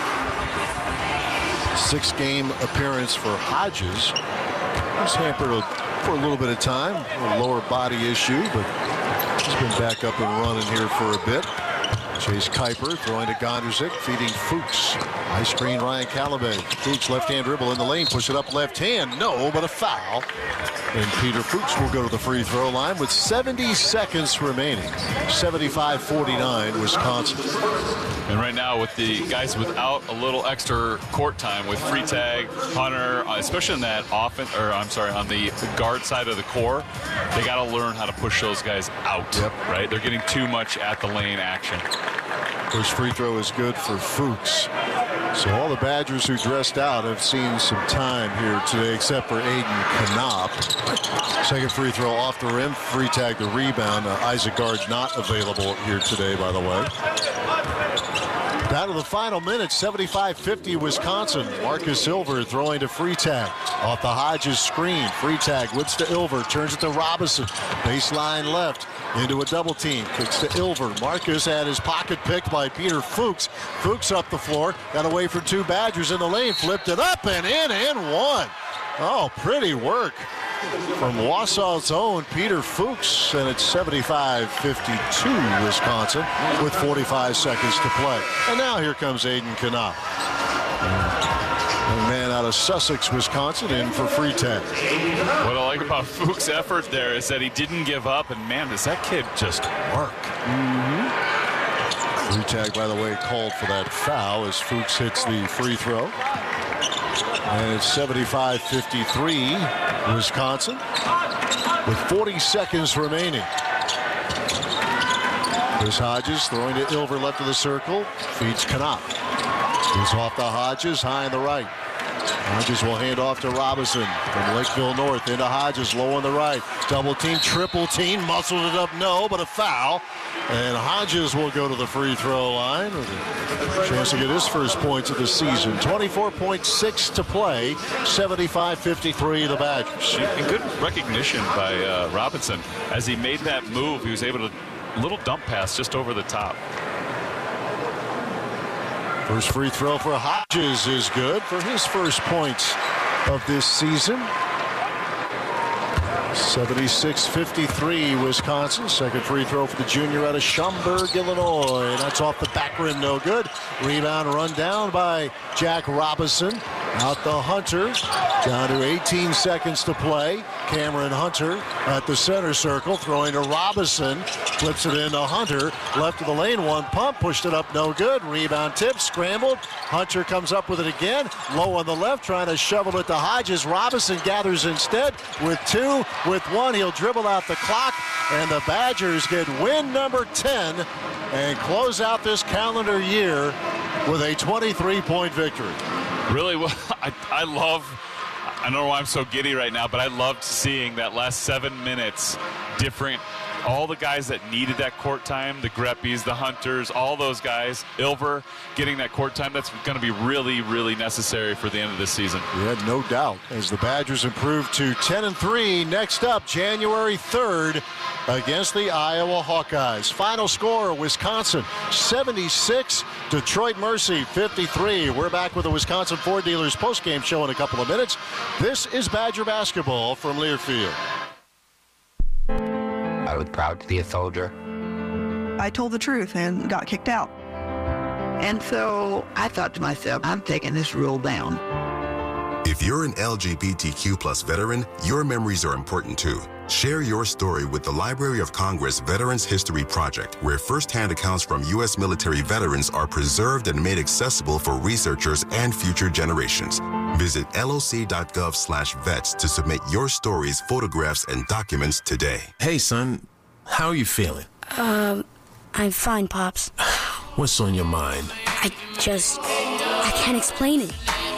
Speaker 1: 6-game appearance for Hodges. He's hampered for a little bit of time. A lower body issue, but he's been back up and running here for a bit. Chase Kuiper throwing to Gonderzik, feeding Fuchs. High screen Ryan Calabay. Fuchs left-hand dribble in the lane, push it up left hand. No, but a foul. And Peter Fuchs will go to the free throw line with 70 seconds remaining. 75-49 Wisconsin.
Speaker 5: And right now with the guys without a little extra court time with Freitag, Hunter, especially on that offense, on the guard side of the core, they got to learn how to push those guys out. Right? They're getting too much at the lane action.
Speaker 1: First free throw is good for Fuchs. So all the Badgers who dressed out have seen some time here today, except for Aiden Knopp. Second free throw off the rim. Freitag the rebound. Isaac Gard's not available here today, by the way. Down to the final minute, 75-50 Wisconsin. Marcus Ilver throwing to Freitag. Off the Hodges screen. Freitag whips to Ilver, turns it to Robinson. Baseline left, into a double team. Kicks to Ilver. Marcus had his pocket picked by Peter Fuchs. Fuchs up the floor, got away from 2 Badgers in the lane, flipped it up and in and 1. Oh, pretty work from Wausau's own Peter Fuchs, and it's 75-52 Wisconsin with 45 seconds to play. And now here comes Aiden Knopp. A man out of Sussex, Wisconsin, in for Freetag.
Speaker 5: What I like about Fuchs' effort there is that he didn't give up, and man, does that kid just work.
Speaker 1: Freetag, by the way, called for that foul as Fuchs hits the free throw. And it's 75-53 Wisconsin with 40 seconds remaining. Chris Hodges throwing to Ilver, left of the circle, feeds Knopp. He's off to Hodges, high on the right. Hodges will hand off to Robinson from Lakeville North into Hodges, low on the right. Double team, triple team, muscled it up, no, but a foul. And Hodges will go to the free throw line with a chance to get his first points of the season. 24.6 to play, 75-53 the Badgers.
Speaker 5: And good recognition by Robinson. As he made that move, he was able to little dump pass just over the top.
Speaker 1: First free throw for Hodges is good for his first points of this season. 76-53 Wisconsin. Second free throw for the junior out of Schaumburg, Illinois. That's off the back rim, no good. Rebound run down by Jack Robinson. Out the Hunter. Down to 18 seconds to play. Cameron Hunter at the center circle, throwing to Robinson. Flips it into Hunter. Left of the lane, one pump, pushed it up, no good. Rebound tip, scrambled. Hunter comes up with it again. Low on the left, trying to shovel it to Hodges. Robinson gathers instead with two. With one, he'll dribble out the clock, and the Badgers get win number 10 and close out this calendar year with a 23-point victory.
Speaker 5: Really, well, I don't know why I'm so giddy right now, but I loved seeing that last 7 minutes different. All the guys that needed that court time, the Greppies, the Hunters, all those guys, Ilver getting that court time, that's going to be really, really necessary for the end of this season.
Speaker 1: Yeah, no doubt. As the Badgers improve to 10-3, next up, January 3rd against the Iowa Hawkeyes. Final score, Wisconsin 76, Detroit Mercy 53. We're back with the Wisconsin Ford Dealers postgame show in a couple of minutes. This is Badger basketball from Learfield.
Speaker 2: I was proud to be a soldier.
Speaker 3: I told the truth and got kicked out.
Speaker 2: And so I thought to myself, I'm taking this rule down.
Speaker 23: If you're an LGBTQ plus veteran, your memories are important too. Share your story with the Library of Congress Veterans History Project, where firsthand accounts from U.S. military veterans are preserved and made accessible for researchers and future generations. Visit loc.gov/vets to submit your stories, photographs, and documents today.
Speaker 24: Hey, son. How are you feeling?
Speaker 25: I'm fine, Pops.
Speaker 24: What's on your mind?
Speaker 25: I can't explain it.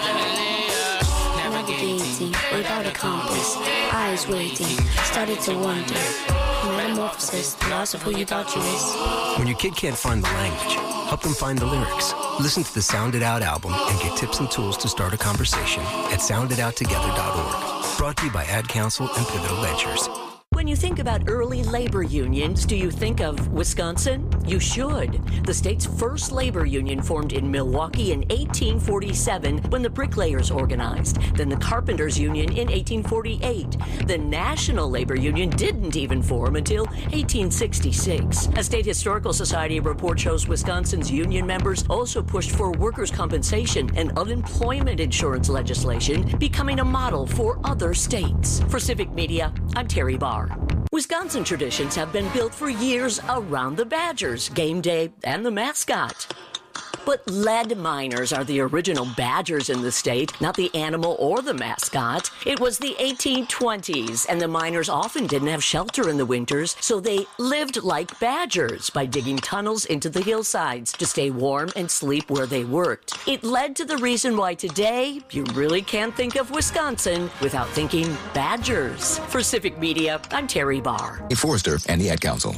Speaker 25: Navigating without a compass, eyes waiting, started to wonder. Metamorphosis, loss of who you thought you was.
Speaker 26: When your kid can't find the language, help them find the lyrics. Listen to the Sound It Out album and get tips and tools to start a conversation at sounditouttogether.org. Brought to you by Ad Council and Pivotal Ventures.
Speaker 7: When you think about early labor unions, do you think of Wisconsin? You should. The state's first labor union formed in Milwaukee in 1847 when the bricklayers organized. Then the carpenters union in 1848. The National Labor Union didn't even form until 1866. A State Historical Society report shows Wisconsin's union members also pushed for workers' compensation and unemployment insurance legislation, becoming a model for other states. For Civic Media, I'm Terry Barr. Wisconsin traditions have been built for years around the Badgers, game day, and the mascot. But lead miners are the original Badgers in the state, not the animal or the mascot. It was the 1820s, and the miners often didn't have shelter in the winters, so they lived like Badgers by digging tunnels into the hillsides to stay warm and sleep where they worked. It led to the reason why today you really can't think of Wisconsin without thinking Badgers. For Civic Media, I'm Terry Barr.
Speaker 27: A Forrester and the Ad Council.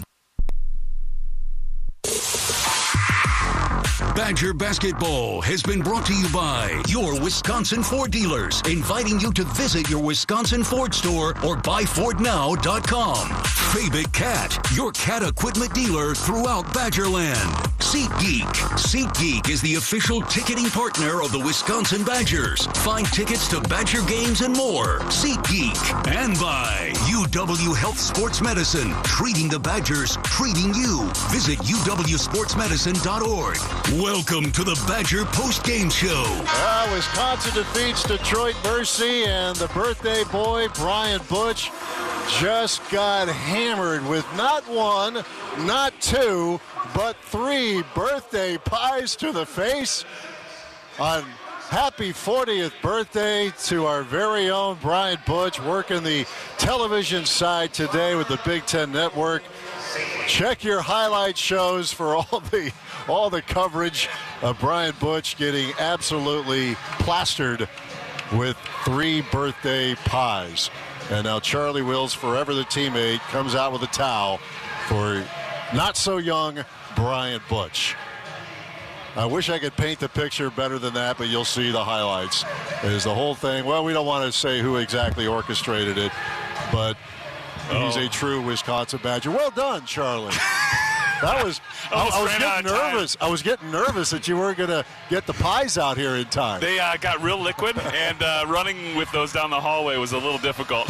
Speaker 4: Badger basketball has been brought to you by your Wisconsin Ford dealers, inviting you to visit your Wisconsin Ford store or buyfordnow.com. Fabic Cat, your cat equipment dealer throughout Badgerland. SeatGeek. SeatGeek is the official ticketing partner of the Wisconsin Badgers. Find tickets to Badger games and more. SeatGeek. And by UW Health Sports Medicine. Treating the Badgers, treating you. Visit uwsportsmedicine.org. Welcome to the Badger Post-Game Show.
Speaker 1: Wisconsin defeats Detroit Mercy, and the birthday boy, Brian Butch, just got hammered with not one, not two, but 3 birthday pies to the face. On happy 40th birthday to our very own Brian Butch, working the television side today with the Big Ten Network. Check your highlight shows for all the coverage of Brian Butch getting absolutely plastered with 3 birthday pies. And now Charlie Wills, forever the teammate, comes out with a towel for not so young Brian Butch. I wish I could paint the picture better than that, but you'll see the highlights. Is the whole thing, well, we don't want to say who exactly orchestrated it, but he's a true Wisconsin Badger. Well done, Charlie. I was getting nervous. I was getting nervous that you weren't going to get the pies out here in time.
Speaker 5: They got real liquid, and running with those down the hallway was a little difficult.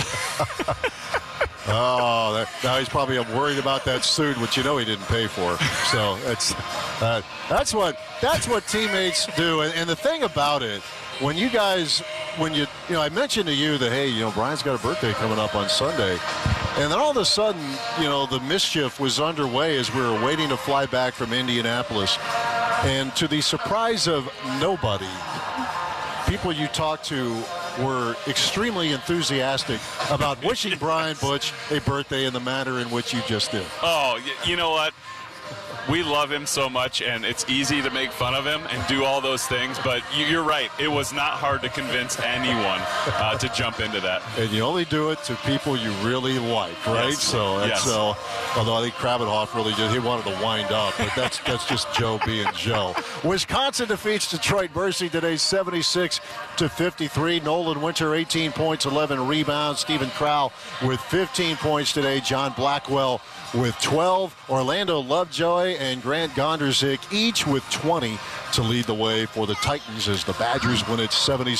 Speaker 1: Now he's probably worried about that suit, which you know he didn't pay for. So that's what teammates do. And the thing about it, when you I mentioned to you that, hey, Brian's got a birthday coming up on Sunday. And then all of a sudden, the mischief was underway as we were waiting to fly back from Indianapolis. And to the surprise of nobody, people you talked to were extremely enthusiastic about wishing Brian Butch a birthday in the manner in which you just did.
Speaker 5: Oh, you know what? We love him so much, and it's easy to make fun of him and do all those things, but you're right. It was not hard to convince anyone to jump into that.
Speaker 1: And you only do it to people you really like, right?
Speaker 5: Yes.
Speaker 1: So, although I think Krabenhoff really did, he wanted to wind up, but that's just Joe being Joe. Wisconsin defeats Detroit Mercy today 76-53. Nolan Winter, 18 points, 11 rebounds. Stephen Crowell with 15 points today. John Blackwell with 12. Orlando Lovejoy and Grant Gonderzik each with 20 to lead the way for the Titans as the Badgers win it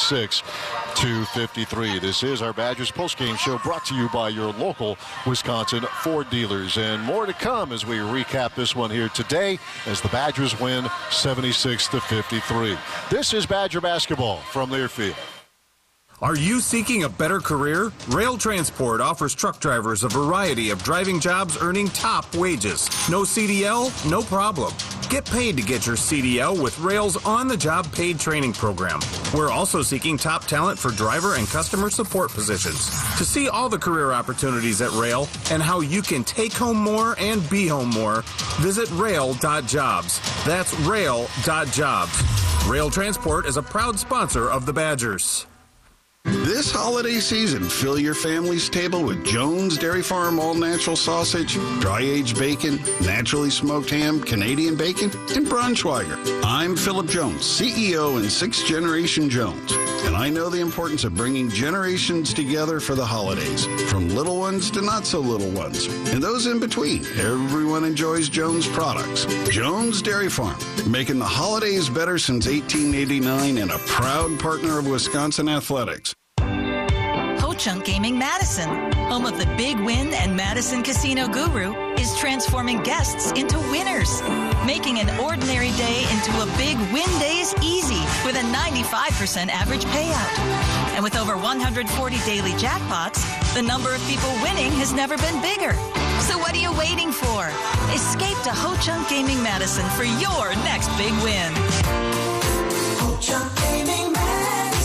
Speaker 1: 76-53. This is our Badgers postgame show brought to you by your local Wisconsin Ford dealers. And more to come as we recap this one here today as the Badgers win 76-53. This is Badger basketball from Learfield.
Speaker 6: Are you seeking a better career? Rail Transport offers truck drivers a variety of driving jobs earning top wages. No CDL? No problem. Get paid to get your CDL with Rail's on-the-job paid training program. We're also seeking top talent for driver and customer support positions. To see all the career opportunities at Rail and how you can take home more and be home more, visit rail.jobs. That's rail.jobs. Rail Transport is a proud sponsor of the Badgers.
Speaker 8: This holiday season, fill your family's table with Jones Dairy Farm all-natural sausage, dry-aged bacon, naturally smoked ham, Canadian bacon, and Braunschweiger. I'm Philip Jones, CEO and 6th Generation Jones, and I know the importance of bringing generations together for the holidays, from little ones to not-so-little ones, and those in between. Everyone enjoys Jones products. Jones Dairy Farm, making the holidays better since 1889 and a proud partner of Wisconsin Athletics.
Speaker 20: Ho-Chunk Gaming Madison, home of the Big Win and Madison Casino Guru, is transforming guests into winners, making an ordinary day into a Big Win Days easy with a 95% average payout. And with over 140 daily jackpots, the number of people winning has never been bigger. So what are you waiting for? Escape to Ho-Chunk Gaming Madison for your next big win.
Speaker 21: Ho-Chunk Gaming Madison.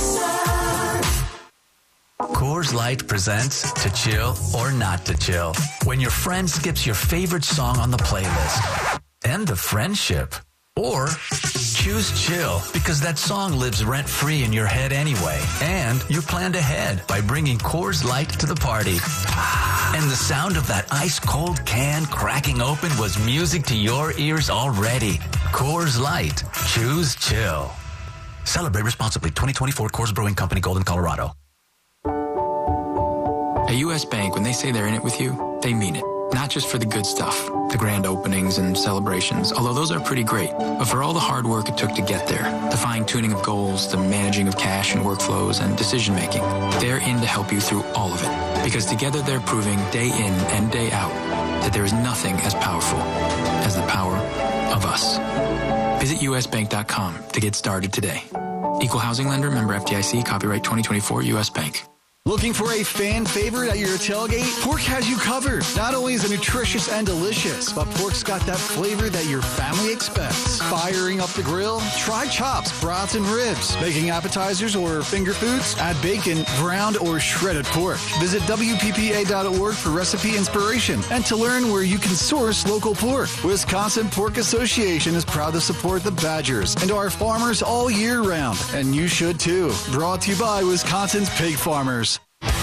Speaker 9: Coors Light presents To Chill or Not to Chill. When your friend skips your favorite song on the playlist. End the friendship. Or choose chill because that song lives rent-free in your head anyway. And you planned ahead by bringing Coors Light to the party. And the sound of that ice-cold can cracking open was music to your ears already. Coors Light. Choose chill. Celebrate responsibly. 2024 Coors Brewing Company, Golden, Colorado.
Speaker 10: At U.S. Bank, when they say they're in it with you, they mean it. Not just for the good stuff, the grand openings and celebrations, although those are pretty great, but for all the hard work it took to get there, the fine-tuning of goals, the managing of cash and workflows, and decision-making. They're in to help you through all of it, because together they're proving day in and day out that there is nothing as powerful as the power of us. Visit usbank.com to get started today. Equal housing lender, member FDIC, copyright 2024, U.S. Bank.
Speaker 11: Looking for a fan favorite at your tailgate? Pork has you covered. Not only is it nutritious and delicious, but pork's got that flavor that your family expects. Firing up the grill? Try chops, brats, and ribs. Making appetizers or finger foods? Add bacon, ground, or shredded pork. Visit WPPA.org for recipe inspiration and to learn where you can source local pork. Wisconsin Pork Association is proud to support the Badgers and our farmers all year round, and you should too. Brought to you by Wisconsin's Pig Farmers.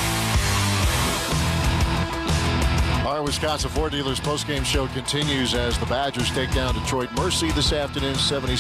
Speaker 1: Our Wisconsin Ford Dealers postgame show continues as the Badgers take down Detroit Mercy this afternoon,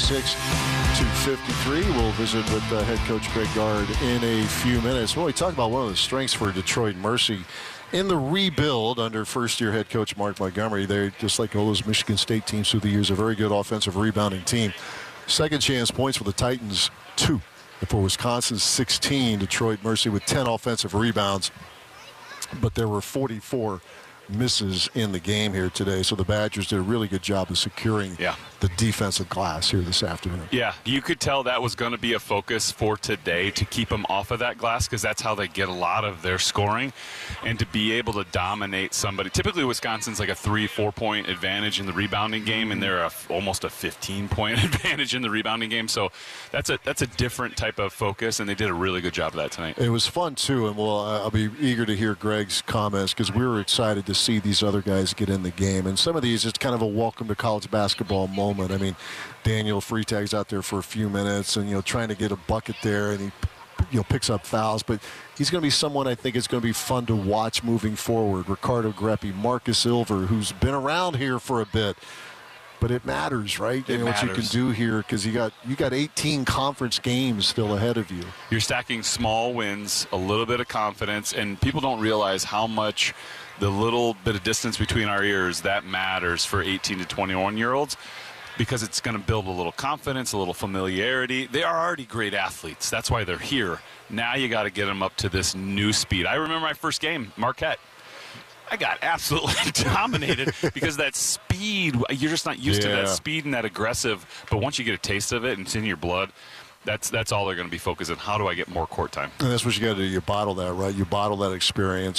Speaker 1: 76-53. We'll visit with head coach Greg Gard in a few minutes. Well, we talk about one of the strengths for Detroit Mercy in the rebuild under first-year head coach Mark Montgomery. They're just like all those Michigan State teams through the years, a very good offensive rebounding team. Second chance points for the Titans, 2. For Wisconsin, 16. Detroit Mercy with 10 offensive rebounds. But there were 44 misses in the game here today. So the Badgers did a really good job of securing the defensive glass here this afternoon.
Speaker 5: Yeah, you could tell that was going to be a focus for today to keep them off of that glass because that's how they get a lot of their scoring. And to be able to dominate somebody. Typically, Wisconsin's like a 3-4 point advantage in the rebounding game, and they're almost a 15-point advantage in the rebounding game. So that's a different type of focus, and they did a really good job of that tonight.
Speaker 1: It was fun, too, and I'll be eager to hear Greg's comments because we were excited to see these other guys get in the game. And some of these, it's kind of a welcome to college basketball moment. I mean, Daniel Freitag's out there for a few minutes and, trying to get a bucket there, and he picks up fouls. But he's going to be someone I think it's going to be fun to watch moving forward. Ricardo Greppi, Marcus Ilver, who's been around here for a bit. But it matters, right? What you can do here because you got 18 conference games still ahead of you.
Speaker 5: You're stacking small wins, a little bit of confidence, and people don't realize how much the little bit of distance between our ears, that matters for 18 to 21-year-olds because it's going to build a little confidence, a little familiarity. They are already great athletes. That's why they're here. Now you got to get them up to this new speed. I remember my first game, Marquette. I got absolutely dominated because that speed, you're just not used to that speed and that aggressive. But once you get a taste of it and it's in your blood, that's all they're going to be focused on. How do I get more court time?
Speaker 1: And that's what you got to do. You bottle that, right? You bottle that experience.